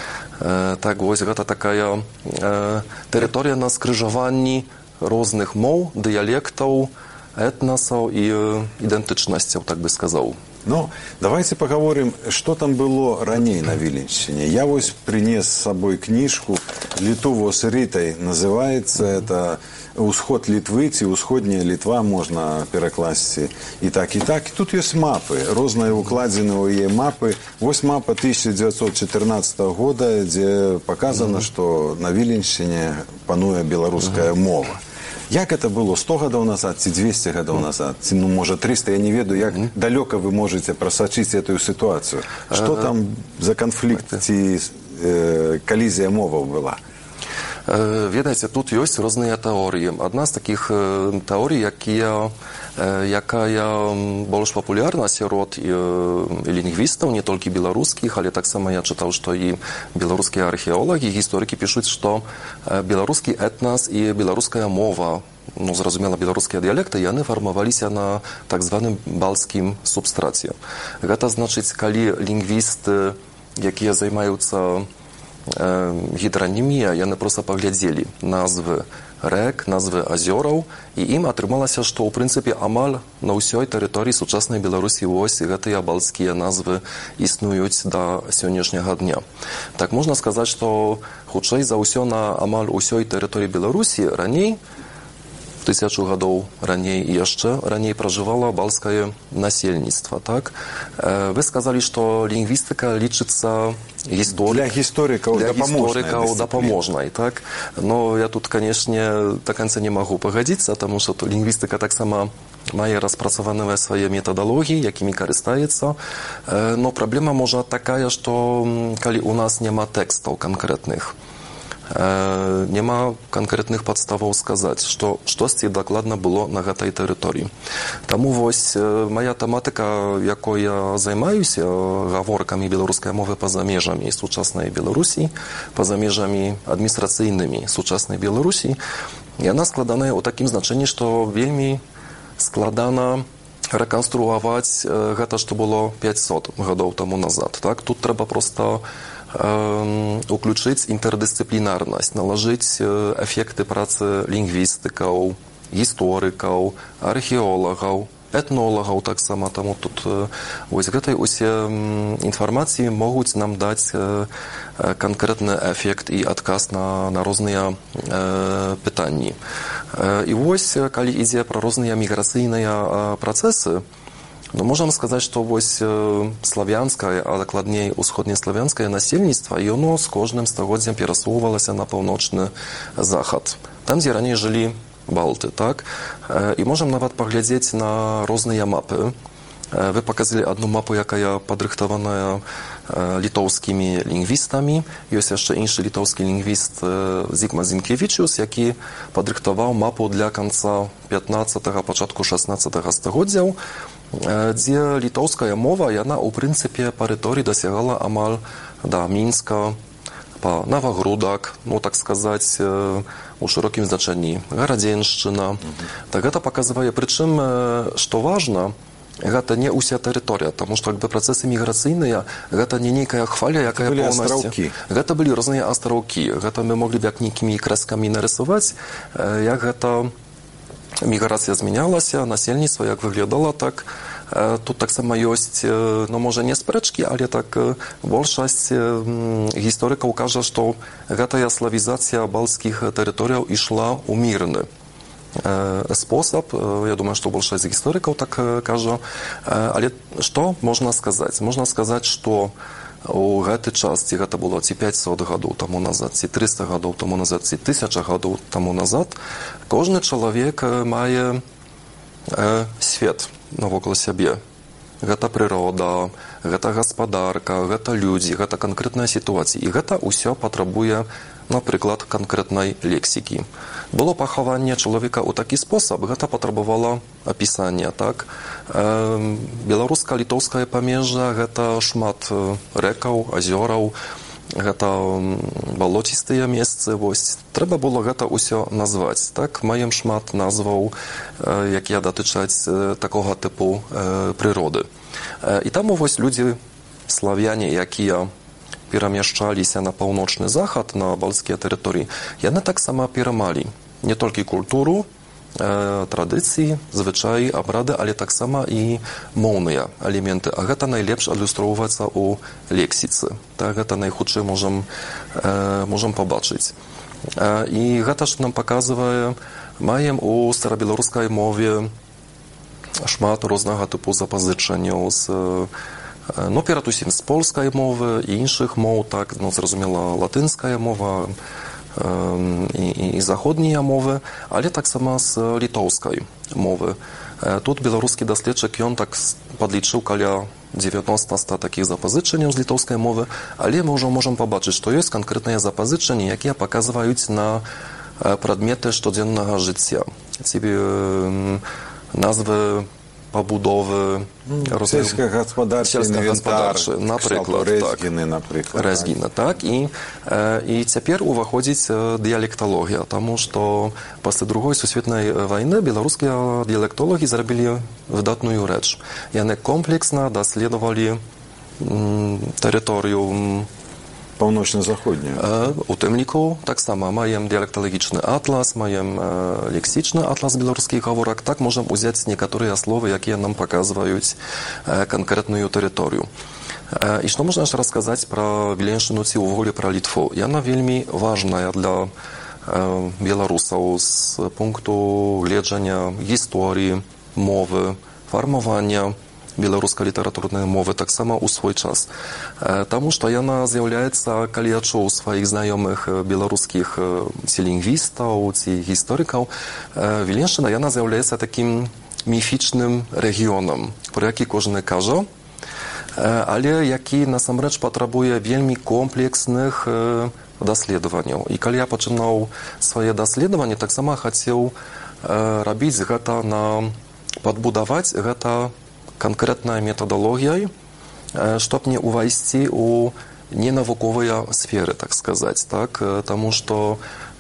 S6: Э, так вось гэта такая э, тэрыторыя на скрыжаванні розных моў, дыялектаў, этнасаў і э, ідэнтычнасцяў, так бы сказаў.
S5: Ну, давайте поговорим, что там было ранее на Віленшчыне. Я вось принес с собой книжку «Літово с Ритой» называется. Это «Усход Литвы», ці «Усходняя Литва» можно перекласти и так, и так. И тут есть мапы, разные укладзены у яе мапы. Вось мапа тысяча девятьсот четырнадцатого года, где показано, mm-hmm. что на Віленшчыне пануе беларуская mm-hmm. мова. Як это было сто гадоў назад, ці двести гадоў назад, ці, ну, можа, триста, я не ведаю, як mm-hmm. далёка вы можете просачыць эту ситуацию? Что uh-huh. там за конфликт ці э, коллизия моваў была?
S6: Ведаеце, тут ёсць розныя тэорыі. Адна з такіх тэорый, якія, якая больш папулярна сярод лінгвістаў, не толькі беларускіх, але таксама я чытаў, што і беларускія археолагі, гісторыкі пішуць, што беларускі этнас і беларуская мова, ну, зразумела, беларускія дыялекты, яны фармаваліся на так званым балцкім субстраце. Гэта значыць, калі лінгвісты, якія займаюцца гідранімія, яны проста паглядзелі назвы рэк, назвы азёраў, і ім атрымалася, што ў прынцыпе амаль на ўсёй тэрыторыі сучаснай Беларусі вось гэтыя балцкія назвы існуюць да сённяшняга дня. Так можна сказаць, што хутчэй за ўсё на амаль усёй тэрыторыі Беларусі раней, тысячу гадоў раней і яшчэ раней пражывала балцкае насельніцтва. Так? Вы сказалі, што лінгвістыка лічыцца гісторик...
S5: для гісторыкаў
S6: дапаможнай. дапаможнай, так? Но я тут, канешне, да канца не магу пагадзіцца, таму што лінгвістыка таксама мае распрацаваныя свае метадалогіі, якімі карыстаецца. Но праблема можа такая, што калі у нас няма тэкстаў канкрэтных, няма канкрэтных падставаў сказаць, што штосьці дакладна было на гэтай тэрыторыі. Таму вось мая тэматыка, якой я займаюся, гаворкамі беларускай мовы па-за межамі сучаснай Беларусі, па-за межамі адміністрацыйнымі сучаснай Беларусі, яна складаная ў такім значэнні, што вельмі складана рэканструаваць гэта, што было пяцьсот гадоў таму назад. Так? Тут трэба проста уключыць інтэрдысцыплінарнасць, налажыць эфекты працы лінгвістыкаў, гісторыкаў, археолагаў, этнолагаў таксама. Таму тут вось гэтай усе інфармацыі могуць нам даць канкрэтны эфект і адказ на, на розныя пытанні. І вось, калі ідзе пра розныя міграцыйныя працэсы, ну, можам сказаць, што вось славянскае, а дакладней усходнеславянскае насельніцтва, яно з кожным стагоддзям перасоўвалася на паўночны захад. Там, дзе раней жылі балты, так? І можам нават паглядзець на розныя мапы. Вы паказалі адну мапу, якая падрыхтаваная літоўскімі лінгвістамі. Ёсць яшчэ іншы літоўскі лінгвіст Зігма Зінкевічус, які падрыхтаваў мапу для канца пятнаццатага, пачатку шаснаццатага стагоддзяў, дзе літоўская мова, яна ў прынцыпе па рыторыі дасягала амаль да Мінска, па Навагрудак, ну так сказаць, у шырокім значэнні Гарадзеншчына. Так гэта паказвае, прычым, што важна, гэта не ўся тэрыторыя, таму што якби працэсы міграцыйныя, гэта не нейкая хваля, якая поўнасцю. Гэта былі розныя астраўкі. Гэта мы моглі б як нейкімі крэскамі нарысаваць, як гэта міграцыя змянялася, насельніцтва як выглядала, так тут таксама ёсць, ну можа не спрэчкі, але так большасць гісторыкаў кажа, што гэтая славізацыя балцкіх тэрыторыяў ішла ў мірны спосаб. Я думаю, што большасць гісторыкаў так кажа. Але што можна сказаць? Можна сказаць, што у гэты час, ці гэта было ці пяцьсот гадоў таму назад, ці трыста гадоў таму назад, ці тысяча гадоў таму назад, кожны чалавек мае свет навокал сябе. гэта прырода, гэта гаспадарка, гэта людзі, гэта канкрэтная сітуацыя. І гэта ўсё патрабуе, напрыклад, канкрэтнай лексікі. Было пахаванне чалавека ў такі спосаб, гэта патрабавала апісання, так? Беларуска-літоўскае памежжа, гэта шмат рэкаў, азёраў, гэта балоцістыя месцы, вось. Трэба было гэта ўсё назваць, так? Маем шмат назваў, якія датычаць такога тыпу прыроды. І таму вось людзі, славяне, якія перамяшчаліся на паўночны захад, на балтскія тэрыторыі, яны таксама перамалі не толькі культуру, традыцыі, звычаі, абрады, але таксама і моўныя элементы. А гэта найлепш адлюстроўваецца ў лексіцы. Так, гэта найхутчэй можам, можам пабачыць. І гэта ж нам паказвае, маем у старабеларускай мове шмат рознага тыпу запазычанняў з, ну, перад усім з польскай мовы і іншых моў, так, ну, зразумела, латынская мова, і, і заходнія мовы, але таксама з літоўскай мовы. Тут беларускі даследчык, ён так падлічыў каля дзевяноста такіх запазычанняў з літоўскай мовы, але мы ўжо можам пабачыць, што ёсць канкрэтныя запазычанні, якія паказваюць на прадметы штодзеннага жыцця. Ці назвы пабудовы,
S5: сельскагаспадарчы інвентар,
S6: напрыклад,
S5: рэзгіны, напрыклад.
S6: Рэзгіна, так. І, і цяпер уваходзіць дыялекталогія, таму што пасля другой сусветнай вайны беларускія дыялектолагі зрабілі выдатную рэч. Яны комплексна даследавалі тэрыторыю
S5: паўночна-заходняя.
S6: У тым ліку таксама маем дыялекталагічны атлас, маем лексічны атлас беларускіх гаворак. Так можам узяць некаторыя словы, якія нам паказваюць канкрэтную тэрыторыю. І што можна ж расказаць пра Віленшчыну ці ўвогуле пра Літву? Яна вельмі важная для беларусаў з пункту гледжання гісторыі, мовы, фармавання беларускай літаратурнай мовы таксама ў свой час. Таму што яна з'яўляецца, калі я чуў сваіх знаёмых беларускіх ці лінгвістаў, ці гісторыкаў, Віленшчына, яна з'яўляецца такім міфічным рэгіёнам, пра які кожны кажа, але які насамрэч патрабуе вельмі комплексных даследаванняў. І калі я пачынаў свае даследаванні, таксама хацеў рабіць гэта на падбудаваць гэта канкрэтная метадалогія, чтоб не увайсці ў ненавуковыя сферы, так сказаць, так, таму што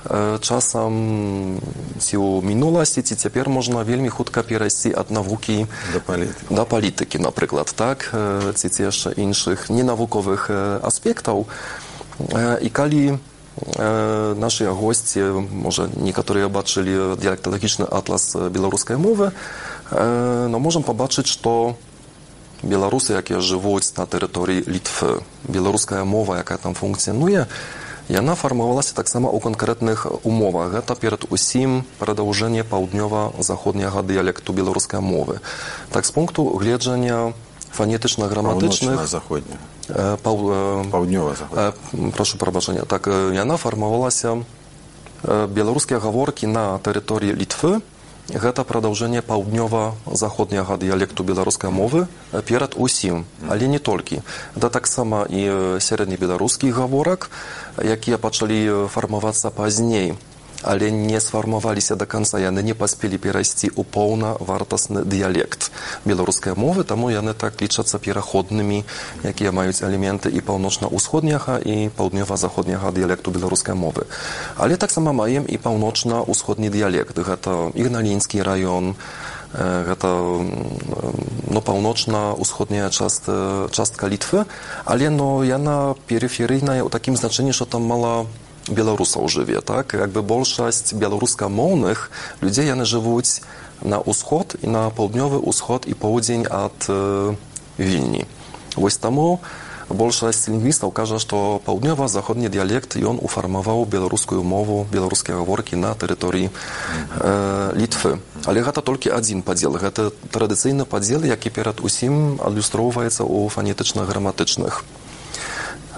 S6: часам ці ў мінуласці, ці цяпер можна вельмі хутка перайсці ад навукі
S5: да палітыкі,
S6: да палітыкі, напрыклад, так, ці ці яшчэ іншых ненавуковых аспектаў. І калі нашыя госці, можа, некаторыя бачылі дыялекталагічны атлас беларускай мовы, но можам пабачыць, што беларусы, якія жывуць на тэрыторыі Літвы, беларуская мова, якая там функцыянуе, яна фармавалася таксама ў канкрэтных умовах. Гэта перад усім прадаўжэнне паўднёва-заходняга дыялекту беларускай мовы. Так, з пункту гледжання фанетычна-граматычных...
S5: Паўночна-заходняга. Паўднёва-заходняга.
S6: Прашу прабачэння. Так, яна фармавалася беларускія гаворкі на тэрыторыі Літвы. Гэта прадаўжэнне паўднёва-заходняга дыялекту беларускай мовы перад усім, але не толькі. Гэта таксама і сярэднебеларускіх гаворак, якія пачалі фармавацца пазней, але не сфармаваліся да канца, яны не паспелі перайсці ў паўнавартасны дыялект беларускай мовы, таму яны так лічацца пераходнымі, якія маюць элементы і паўночна-ўсходняга, і паўднёва-заходняга дыялекту беларускай мовы. Але таксама маем і паўночна-ўсходні дыялект. Гэта Ігналінскі раён, гэта, ну, паўночна-ўсходняя частка, частка Літвы, але, ну, яна перыферыйная ў такім значэнні, што там мала беларусаў жыве, так? Якби большасць беларускамоўных людзей, яны жывуць на ўсход і на паўднёвы ўсход і поўдзень ад э, Вільні. Вось таму большасць лінгвістаў кажа, што паўднёва-заходні дыялект, ён уфармаваў беларускую мову, беларускія гаворкі на тэрыторыі э, Літвы. Але гэта толькі адзін падзел. Гэта традыцыйны падзел, які перад усім адлюстроўваецца ў фанетычна-граматычных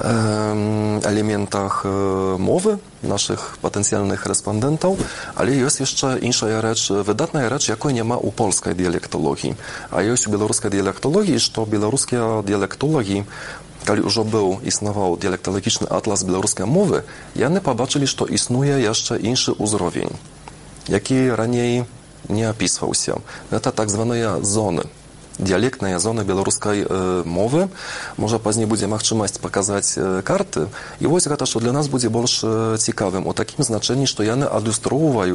S6: elementach mowy naszych potencjalnych respondentów, ale jest jeszcze inna rzecz, wydatna rzecz, jakiej nie ma u polskiej dialektologii. A jest u białoruskiej dialektologii, że białoruskie dialektologii, kiedy już był, istniał dialektologiczny atlas białoruskiej mowy, jany pobaczyli, że istnieje jeszcze inny uzrowień, jaki raniej nie opisywał się. To tak zwane zony. Dialektne zony białoruskiej mowy. Może później będzie możliwość pokazać karty. I właśnie to, co dla nas będzie bardziej ciekawym, o takim znaczeniu, że jany ilustrują,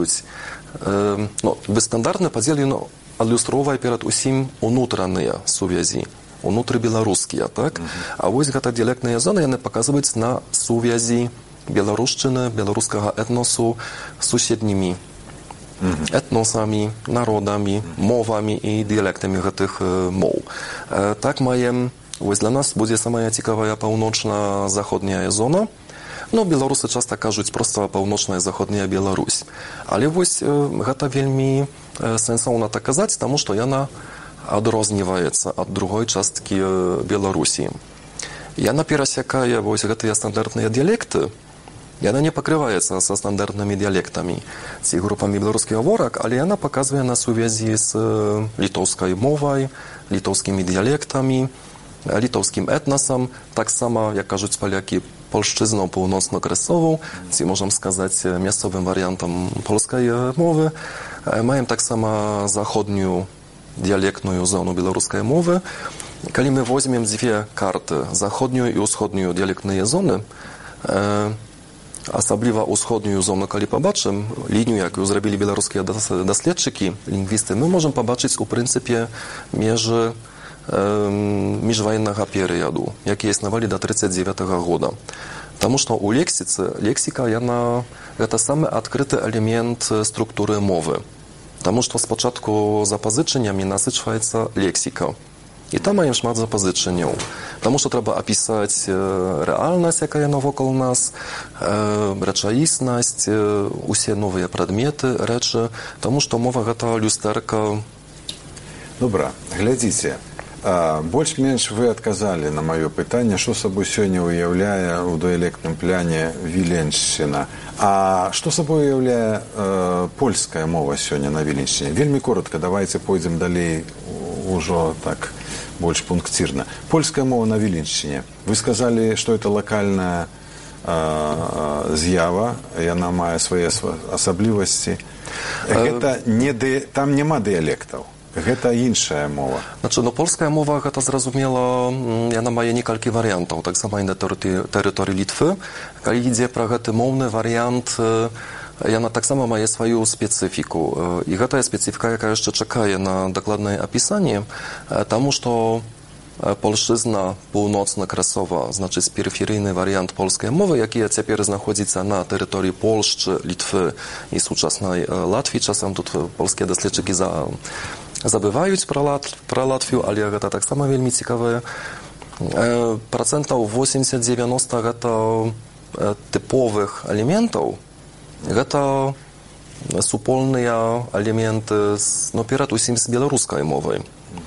S6: no, bezstandardne podzielenie no, ilustrują przed wszystkim wewnętrzne związki, wewnątrzbiałoruskie, tak? A właśnie te dialektne zony jany pokazują na związki białoruszczyny, białoruskiego etnosu z sąsiednimi etnosami, narodami, mowami i dialektami tych mow. Tak mają, dla nas będzie sama ciekawa północna zachodnia zona. No, Białorusy często każą prosto północna zachodnia Białoruś. Ale właśnie to veľmi sensowne tak kazać, потому что она odróżniается od drugiej części Białorusi. Она пересекая вот эти стандартные диалекты, i ona nie pokrywa się ze standardnymi dialektami, z grupami białoruskiego worek, ale ona pokazuje na związki z litowską mową, litowskimi dialektami, litowskim etnosem, tak samo jak każą Polaki polszczyzną północno-kresową, czyli możemy сказać miejscowym wariantem polskiej mowy. Mają tak samo zachodnią dialektną zonę białoruskiej mowy. Kiedy my weźmiemy dwie karty, zachodnią i wschodnią dialektne zony, особливо усходнюю зону, коли побачим, лінію, яку зробили білоруські дослідчики, лінгвісти, ми можемо побачити, у принципі, між міжвоєнного періоду, який існували до тридцять дев'ятого года. Тому що у лексиці, лексика, вона, це саме відкритий елемент структури мови. Тому що спочатку запозиченнями насичується лексика. I tam mają szmat zapożyczeń, потому что trzeba opisać realność, jaka jest wokół nas, rzeczywistość, wszystkie nowe przedmioty, rzeczy, потому что mowa to lusterka.
S5: Dobra, глядзіце. Больш-менш вы адказалі на маё пытанне, што сабой сёння уяўляе ў дыялектным пляне Віленшчына. А што сабой уяўляе э, польская мова сёння на Віленшчыне? Вельмі коротка, давайте пойдзем далей ужо так больш пунктирно. Польская мова на Віленшчыне. Вы сказали, что это локальная э, з'ява, и она мае свае асаблівасці. Гэта не ди... Там няма дыялектаў. Гэта іншая мова.
S6: Znaczy, no, polska mowa, to zrozumiała, ona ma kilka wariantów, tak samo i na terytorii Litwy. Kiedy idzie про ten mowny wariant, ona tak samo ma swoją specyfikę. I to jest specyfika, jaka jeszcze czeka na dokładne opisanie, тому что polszczyzna północno-kresowa, znaczy peryferyjny wariant polskiej mowy, jaki teraz znajduje się na terytorii Polszczy, Litwy i współczesnej Latvii. Czasem tu polskie doświadczenie za zabywają про Latwię, ale to tak samo veľmi ciekawe. Procentów osiemdziesiąt do dziewięćdziesięciu to typowych elementów. To supolne elementy, no przede wszystkim z białoruskiej mowy.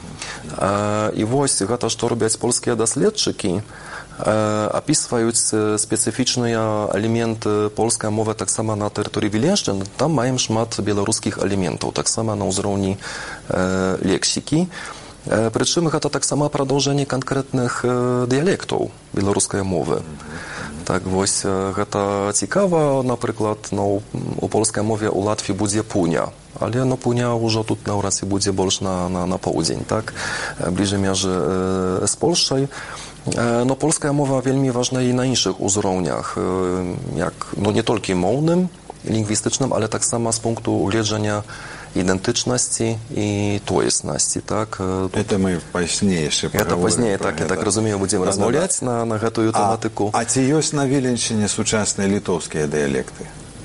S6: I właśnie to, co robią polskie doświadczenie, opisując specyficzne elementy polskiej mowy, tak samo na terytorii Wileńszczyzny, tam mają szmat białoruskich elementów, tak samo na uzrowni leksyki. Przy czym to tak samo продолжenie konkretnych dialektów białoruskiej mowy. Tak właśnie to ciekawe, na przykład no, u polskiej mowie u Łatwii będzie Punia, ale no Punia już тут na Uracji będzie больше na, na, na południe, tak? Bliżej mierzy z Polską. No polska mowa veľmi ważna i na innych uzrowniach, jak no nie tylko mownym, lingwistycznym, ale tak samo z punktu widzenia identyczności i tożsamości, tak?
S5: To my później jeszcze
S6: poговорим. To później, tak, ja tak rozumiem, będziemy да, rozmawiać да, да. na, na tę tematykę.
S5: A czy jest na Wileńszczyźnie współczesne litowskie dialekty?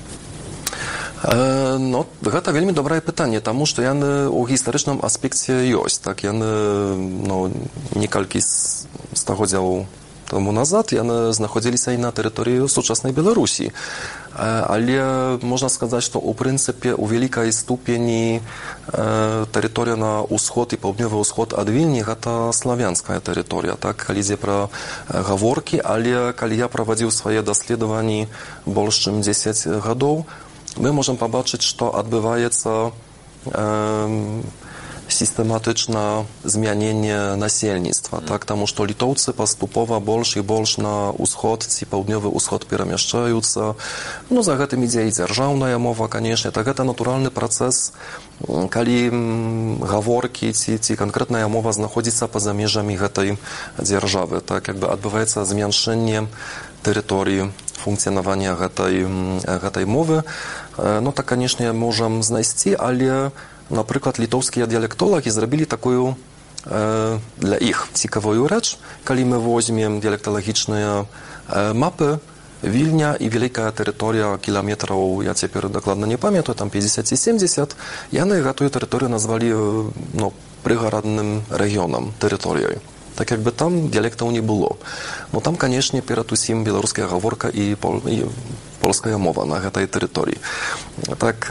S6: No, to veľmi dobré pytanie, тому что яны у гістарычным аспекце ёсць, так яны, ну, некалькі стагоддзяў тому назад яны знаходзіліся і на тэрыторыі сучаснай Беларусі. ale można сказать, что у принципе у великой ступени территория на усход и поłudniowy усход от Вильни это славянская территория, так, коли идзе про говорки, але коли я проводил свои доследования больше чем десять годов, мы можем побачить, что отбывается systematyczne zmienienie nasielnictwa, tak, потому что литовцы поступово больше и больше на усход, ci południowy усход перемещаются. Ну, за этим идея и державная мова, конечно, так это натуральный процесс, коли говорки, ci, ci конкретная мова находится поза межами этой державы, так, как бы отбывается зменшение территории функцjonowania этой, этой mowy. No tak, конечно, можем знайти, ale na przykład litowskie dialektologii zrobili taką e, dla ich ciekawą rzecz, kiedy my weźmiemy dialektologiczne e, mapy Wilnia i wielka terytoria kilometrów, ja teraz dokładnie nie pamiętam, tam pięćdziesiąt siedemdziesiąt, i oni tę terytorię nazwali no, przygorodnym regionem, terytorią. Tak jakby tam dialektów nie było. No tam, конечно, передусім białoruska говорка i, pol, i polska mowa na tej terytorii. Tak,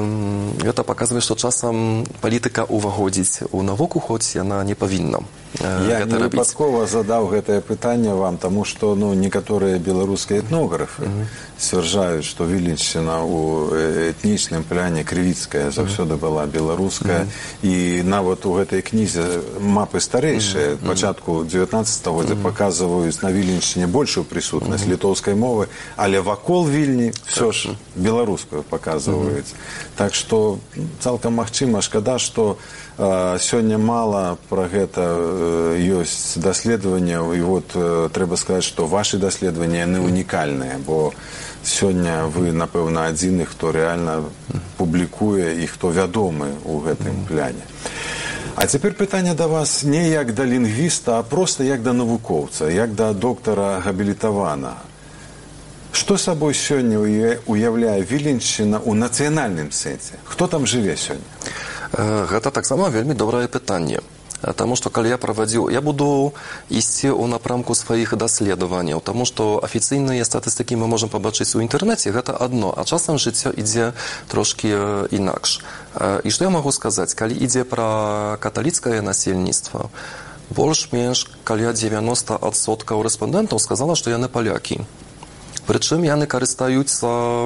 S6: e, to pokazuje, że czasem polityka uwahodzić u nauku, choć ona nie powinna. E,
S5: Я не выпадково задал это питание вам, потому что ну, некоторые белорусские этнографы mm-hmm. стверджают, что Виленщина у этничном плане кривицкая завсёды была белорусская. Mm-hmm. И на вот у этой книзе мапы старейшие, mm-hmm. початку девятнадцатого года mm-hmm. показывают на Виленщине большую присутность mm-hmm. литовской мовы, але вакол Вильни все ж белорусскую показывают. Mm-hmm. Так что цалкам магчыма, шкада, что э, сегодня мало про это ёсць даследавання, і вот э, трэба сказаць, што вашы даследаванні яны унікальныя, бо сёння вы, напэўна, адзіны, хто рэальна публікуе і хто вядомы ў гэтым пляне. А цяпер пытанне да вас не як да лінгвіста, а проста як да навукоўца, як да доктара габілітаванага. Што сабой сёння уяўляе Віленшчына ў нацыянальным сэнсе? Хто там жыве сёння?
S6: Гэта таксама вельмі добрае пытанне. Потому что, когда я проводил, я буду идти у напрамку своих исследований, потому что официальные статистики мы можем побачить в интернете, это одно, а часом життя иде трошки инакше. И что я могу сказать, когда иде про католицкое насельництво, больше-меньше, когда девяносто відсотків респондентов сказала, что яны поляки. Причем яны користаються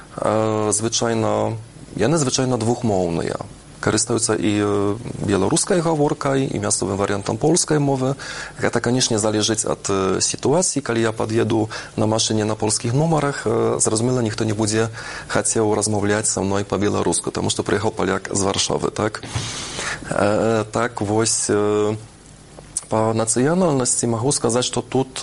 S6: звичайно, яны звичайно двухмовные. Korzystająca i białoruską gaworką, i miastowym wariantem polskiej mowy. To, конечно, zależy od sytuacji. Kiedy ja podjeду na maszynie na polskich numerach, zrozumiale, nikt nie będzie chciał rozmawiać ze mną po białorusku, потому что przyjechał Polak z Warszawy, tak? E, tak, właśnie po nacjonalności mogę сказать, что тут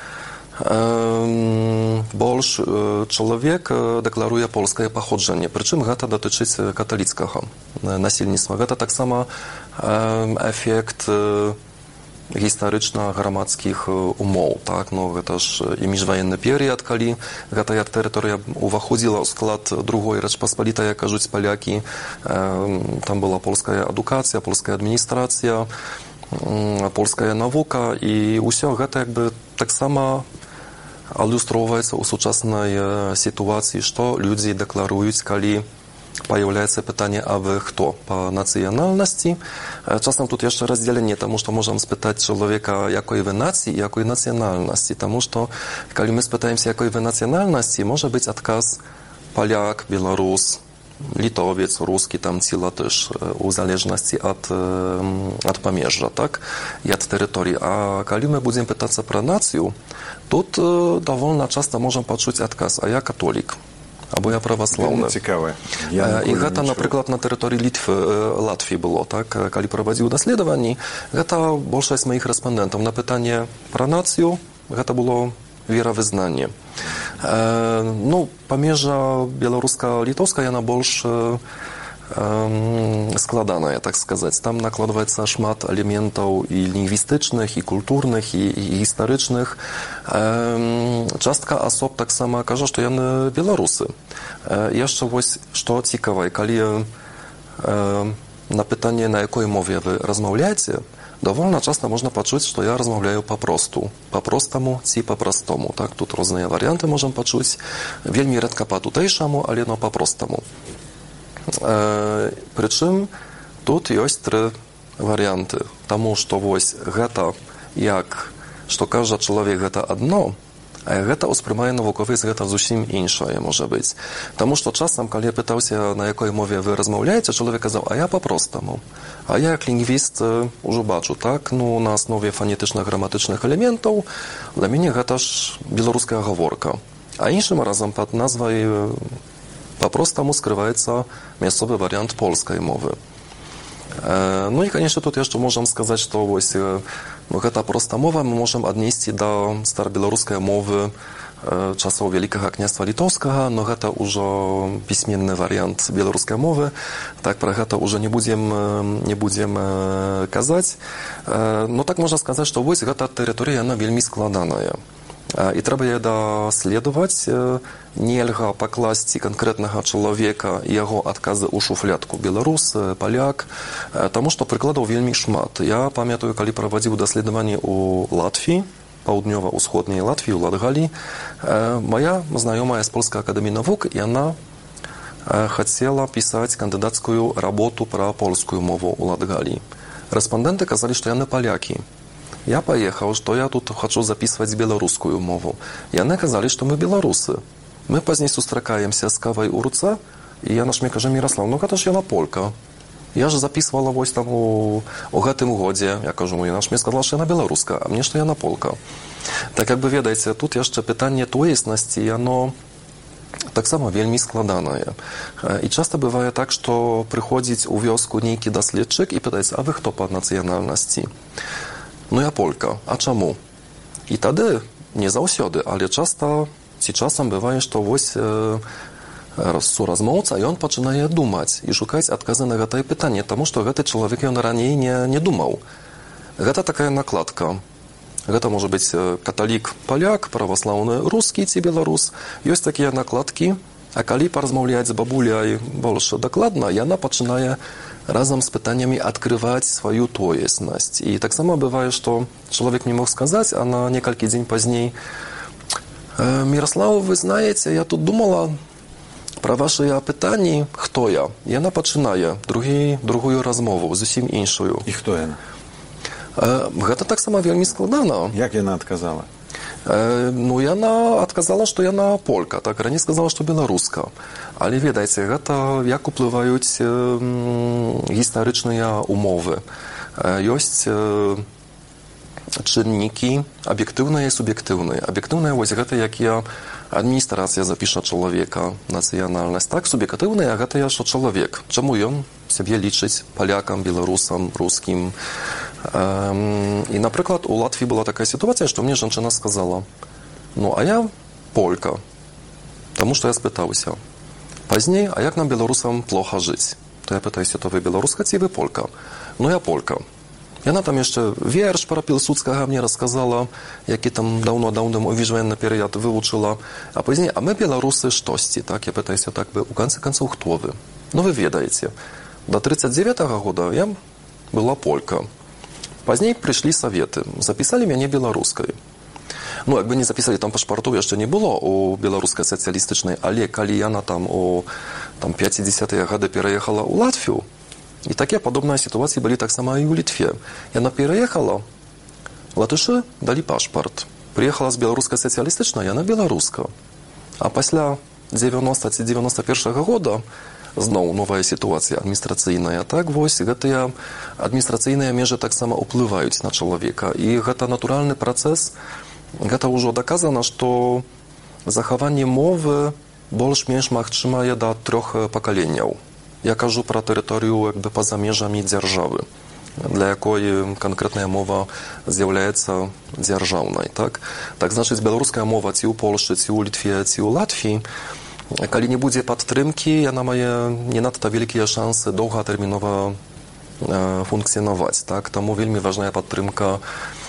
S6: больше человек декларует польское походжение. Причем это дотычить католицкого насельництва. Это так само эффект historyczno-громадских умов. Так, ну, это ж и межвоенный период, когда эта территория уходила в склад другой Речпосполитой, я кажусь, поляки. Там была польская эдукация, польская администрация, польская наука, и все это как бы так само иллюструется у сучасной ситуации, что люди декларуют, когда появляется питание, а вы кто? По национальности. Czasem тут jeszcze разделение, потому что можем спитать человека, якой вы нации и якой национальности. Потому что, когда мы спитаемся, якой вы национальности, может быть отказ поляк, белорус, литовец, русский, там ціла też u zależności od, od pomierza, tak? I od terytorii. A kiedy my będziemy pytać про nację, тут довольно часто можем почуть отказ, а я католик. Або я православny.
S5: Ciekawe.
S6: I to na przykład na terytorii Litwy, Latvii było, tak? Kiedy prowadził doświadczenie, to większość moich respondentów na pytanie про nację, to było wierowyznanie. No, pomierza białoruska-litowska, ona больше składana, tak сказать. Tam nakładaється szmat elementów i lingwistycznych, i kulturnych, i, i historycznych. Частка osób tak samo każe, że one Białorusy. Jeszcze właśnie, co ciekawe, kiedy na pytanie, na jakiej mowie wy rozmawiacie, довольно часто можно почуть, что я размаўляю по-просту. По-простому ці по-простому. Так, тут розныя варианты можем почуть. Вельмі рэдка по-тутэйшаму, але но по-простому. Э, прычым, тут ёсць тры варианты. Таму, што вось гэта, як, што кажа чалавек, гэта адно, а гэта ўспрымае навуковец, гэта зусім іншае можа быць. Таму што часам, калі я пытаўся, на якой мове вы размаўляеце, чалавек казаў, а я по-простаму. А я, як лінгвіст, ужо бачу, так, ну, на аснове фанетычна-граматычных элементаў, для мяне гэта ж беларуская гаворка. А іншым разам пад назвай по-простаму скрываецца мясцовы варыянт польскай мовы. Ну і, конечно, тут яшчэ можам сказаць, што вось гэта проста мова мы можам аднесці да старабеларускай мовы часоў Вялікага княства літоўскага, но гэта ўжо пісьменны варыянт беларускай мовы. Так, пра гэта ўжо не будзем, не будзем казаць. Но так можна сказаць, што вось гэта тэрыторыя, яна вельмі складаная. І трэба яе даследаваць, нельга пакласці канкрэтнага чалавека і яго адказы ў шуфлядку беларус, паляк, таму што прыкладаў вельмі шмат. Я памятаю, калі правадзіў даследаванні ў Латвіі, паўднёва-ўсходняй Латвіі, ў Латгалі, моя знаёмая з Польскай акадэміі навук, яна хацела пісаць кандыдацкую работу пра польскую мову ў Латгалі. Рэспандэнты казалі, што яны палякі. Я паехаў, што я тут хачу запісваць беларускую мову. Яны казалі, што мы беларусы. Мы пазней сустракаемся з кавай у руцэ, і яна ж мне кажа, Міраслаў, ну гэта ж яна полька. Я ж запісвала вось там у, у гэтым годзе. Я кажу, яна ж мне сказала, што яна беларуска, а мне, што яна полька. Так, як бы ведаеце, тут яшчэ пытанне тоеснасці, яно таксама вельмі складанае. І часта бывае так, што прыходзіць у вёску нейкі даследчык і пытаецца, а вы хто па нацыянальнасці? Ну, я полька. А чаму? І тады, не заўсёды, але часта, ці часам бывае, што вось э, суразмоўца, і ён пачынае думаць і шукаць адказы на гэтае пытанне, таму што гэты чалавек, ён раней не, не думаў. Гэта такая накладка. Гэта можа быць каталік паляк, праваслаўны рускі ці беларус. Ёсць такія накладкі, а калі паразмаўляць з бабуляй больш дакладна, яна пачынае разам з пытаннямі адкрываць сваю тоеснасць. І таксама бывае, што чалавек не мог сказаць, а на некалькі дзень пазней «Міраслаў, вы знаеце, я тут думала пра вашыя пытанні, хто я?» Яна пачынае другі, другую размову, зусім іншую.
S5: І хто яна?
S6: Гэта таксама вельмі складана.
S5: Як яна адказала?
S6: Ну, яна адказала, што яна полька, так, раней сказала, што беларуска. Але, ведаеце, гэта як уплываюць э, гістарычныя умовы. Ёсць э, чыннікі аб'ектыўныя і суб'ектыўныя. Аб'ектыўныя, вось гэта якія адміністрацыя запіша чалавека, нацыянальнасць. Так, суб'ектыўныя, гэта я, што чалавек. Чаму ён сябе лічыць палякам, беларусам, рускім? І, напрыклад, у Латвіі была такая сітуацыя, што мне жанчына сказала, ну, а я полька, таму што я спытаўся. Пазней, а як нам, беларусам, плоха жыць? То я пытаюся, то вы беларуска ці вы полька? Ну, я полька. Яна там яшчэ верш пра Пілсудскага мне расказала, які там даўно-даўным у віжваенны перыяд вывучыла. А пазней, а мы беларусы штосьці, так? Я пытаюся, так бы, у канцы канцоў, хто вы? Ну, вы ведаеце, да тридцать девятого года я была полька. Пазней прыйшлі саветы, запісалі мяне беларускай. Ну, як бы не запісалі, там пашпартоў яшчэ не было у беларускай сацыялістычнай, але калі яна там у там, пятидесятые гады пераехала ў Латвію, і такія падобныя сітуацыі былі таксама і ў Літве. Яна пераехала, латышы далі пашпарт. Прыехала з беларускай сацыялістычнай, яна беларуска. А пасля девяносто ці девяносто первого года зноў новая сітуацыя адміністрацыйная. Так, вось, гэтыя адміністрацыйныя межы таксама ўплываюць на чалавека. І гэта натуральны працэс. Гэта ўжо даказана, што захаванне мовы больш-менш магчымае да трох пакаленняў. Я кажу пра тэрыторыю як бы па-за межамі дзяржавы, для якой канкрэтная мова з'яўляецца дзяржаўнай. Так, так значыць, беларуская мова ці ў Польшчы, ці ў Літве, ці ў Латвіі, калі не будзе падтрымкі, яна мае не надта вялікія шансы доўгатэрмінова э, функцыянаваць. Так? Таму вельмі важная падтрымка,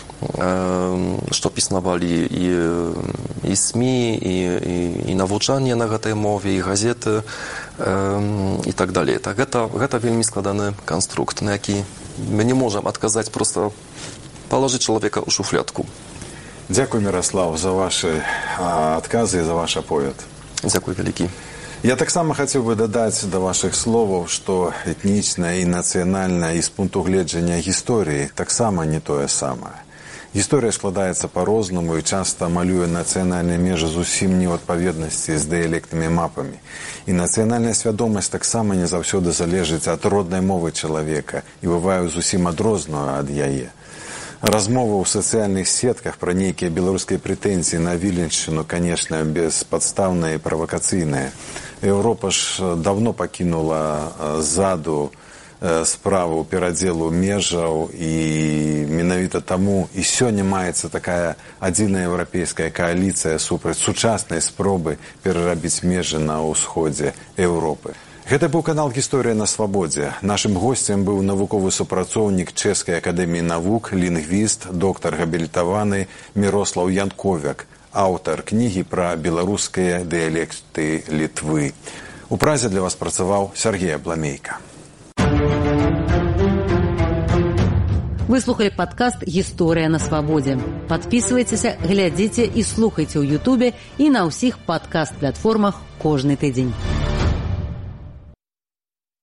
S6: э, што піснавалі і, і СМІ, і, і, і навучанне на гэтай мове, і газеты, э, і так далей. Так, гэта, гэта вельмі складаны канструкт, на які мы не можем отказать просто положить человека в шуфлядку.
S5: Дякую, Мирослав, за ваши а, отказы и за ваш аповед.
S6: Дякую, великий.
S5: Я таксама хацеў бы дадаць да вашых словаў, што этнічная і нацыянальная і з пункту гледжання гісторыі таксама не тое самае. Гісторыя складаецца па-рознаму і часта малюе нацыянальныя межы зусім не ў адпаведнасці з дыялектнымі мапамі. І нацыянальная свядомасць таксама не заўсёды залежыць ад роднай мовы чалавека і бывае зусім адрозную ад яе. Размова ў сацыяльных сетках пра нейкія беларускія прэтэнзіі на Віленшчыну, канешне, беспадстаўныя і правакацыйныя. Еўропа ж давно пакінула ззаду справу перадзелу межаў, і менавіта таму і сёння маецца такая адзіная еўрапейская кааліцыя супраць сучаснай спробы перарабіць межы на ўсходзе Еўропы. Гэта быў канал «Гісторыя на свабодзе». Нашым госцем быў навуковы супрацоўнік Чэшскай акадэміі навук, лінгвіст, доктар габілітаваны Мірослаў Янковяк, аўтар кнігі пра беларускія дыялекты Літвы. У Празе для вас працаваў Сергей Абламейка.
S4: Вы слухали падкаст «Гісторыя на свабодзе». Падпісвайцеся, глядзіце і слухайце ў Ютубе і на ўсіх падкаст-платформах кожны тыдзень.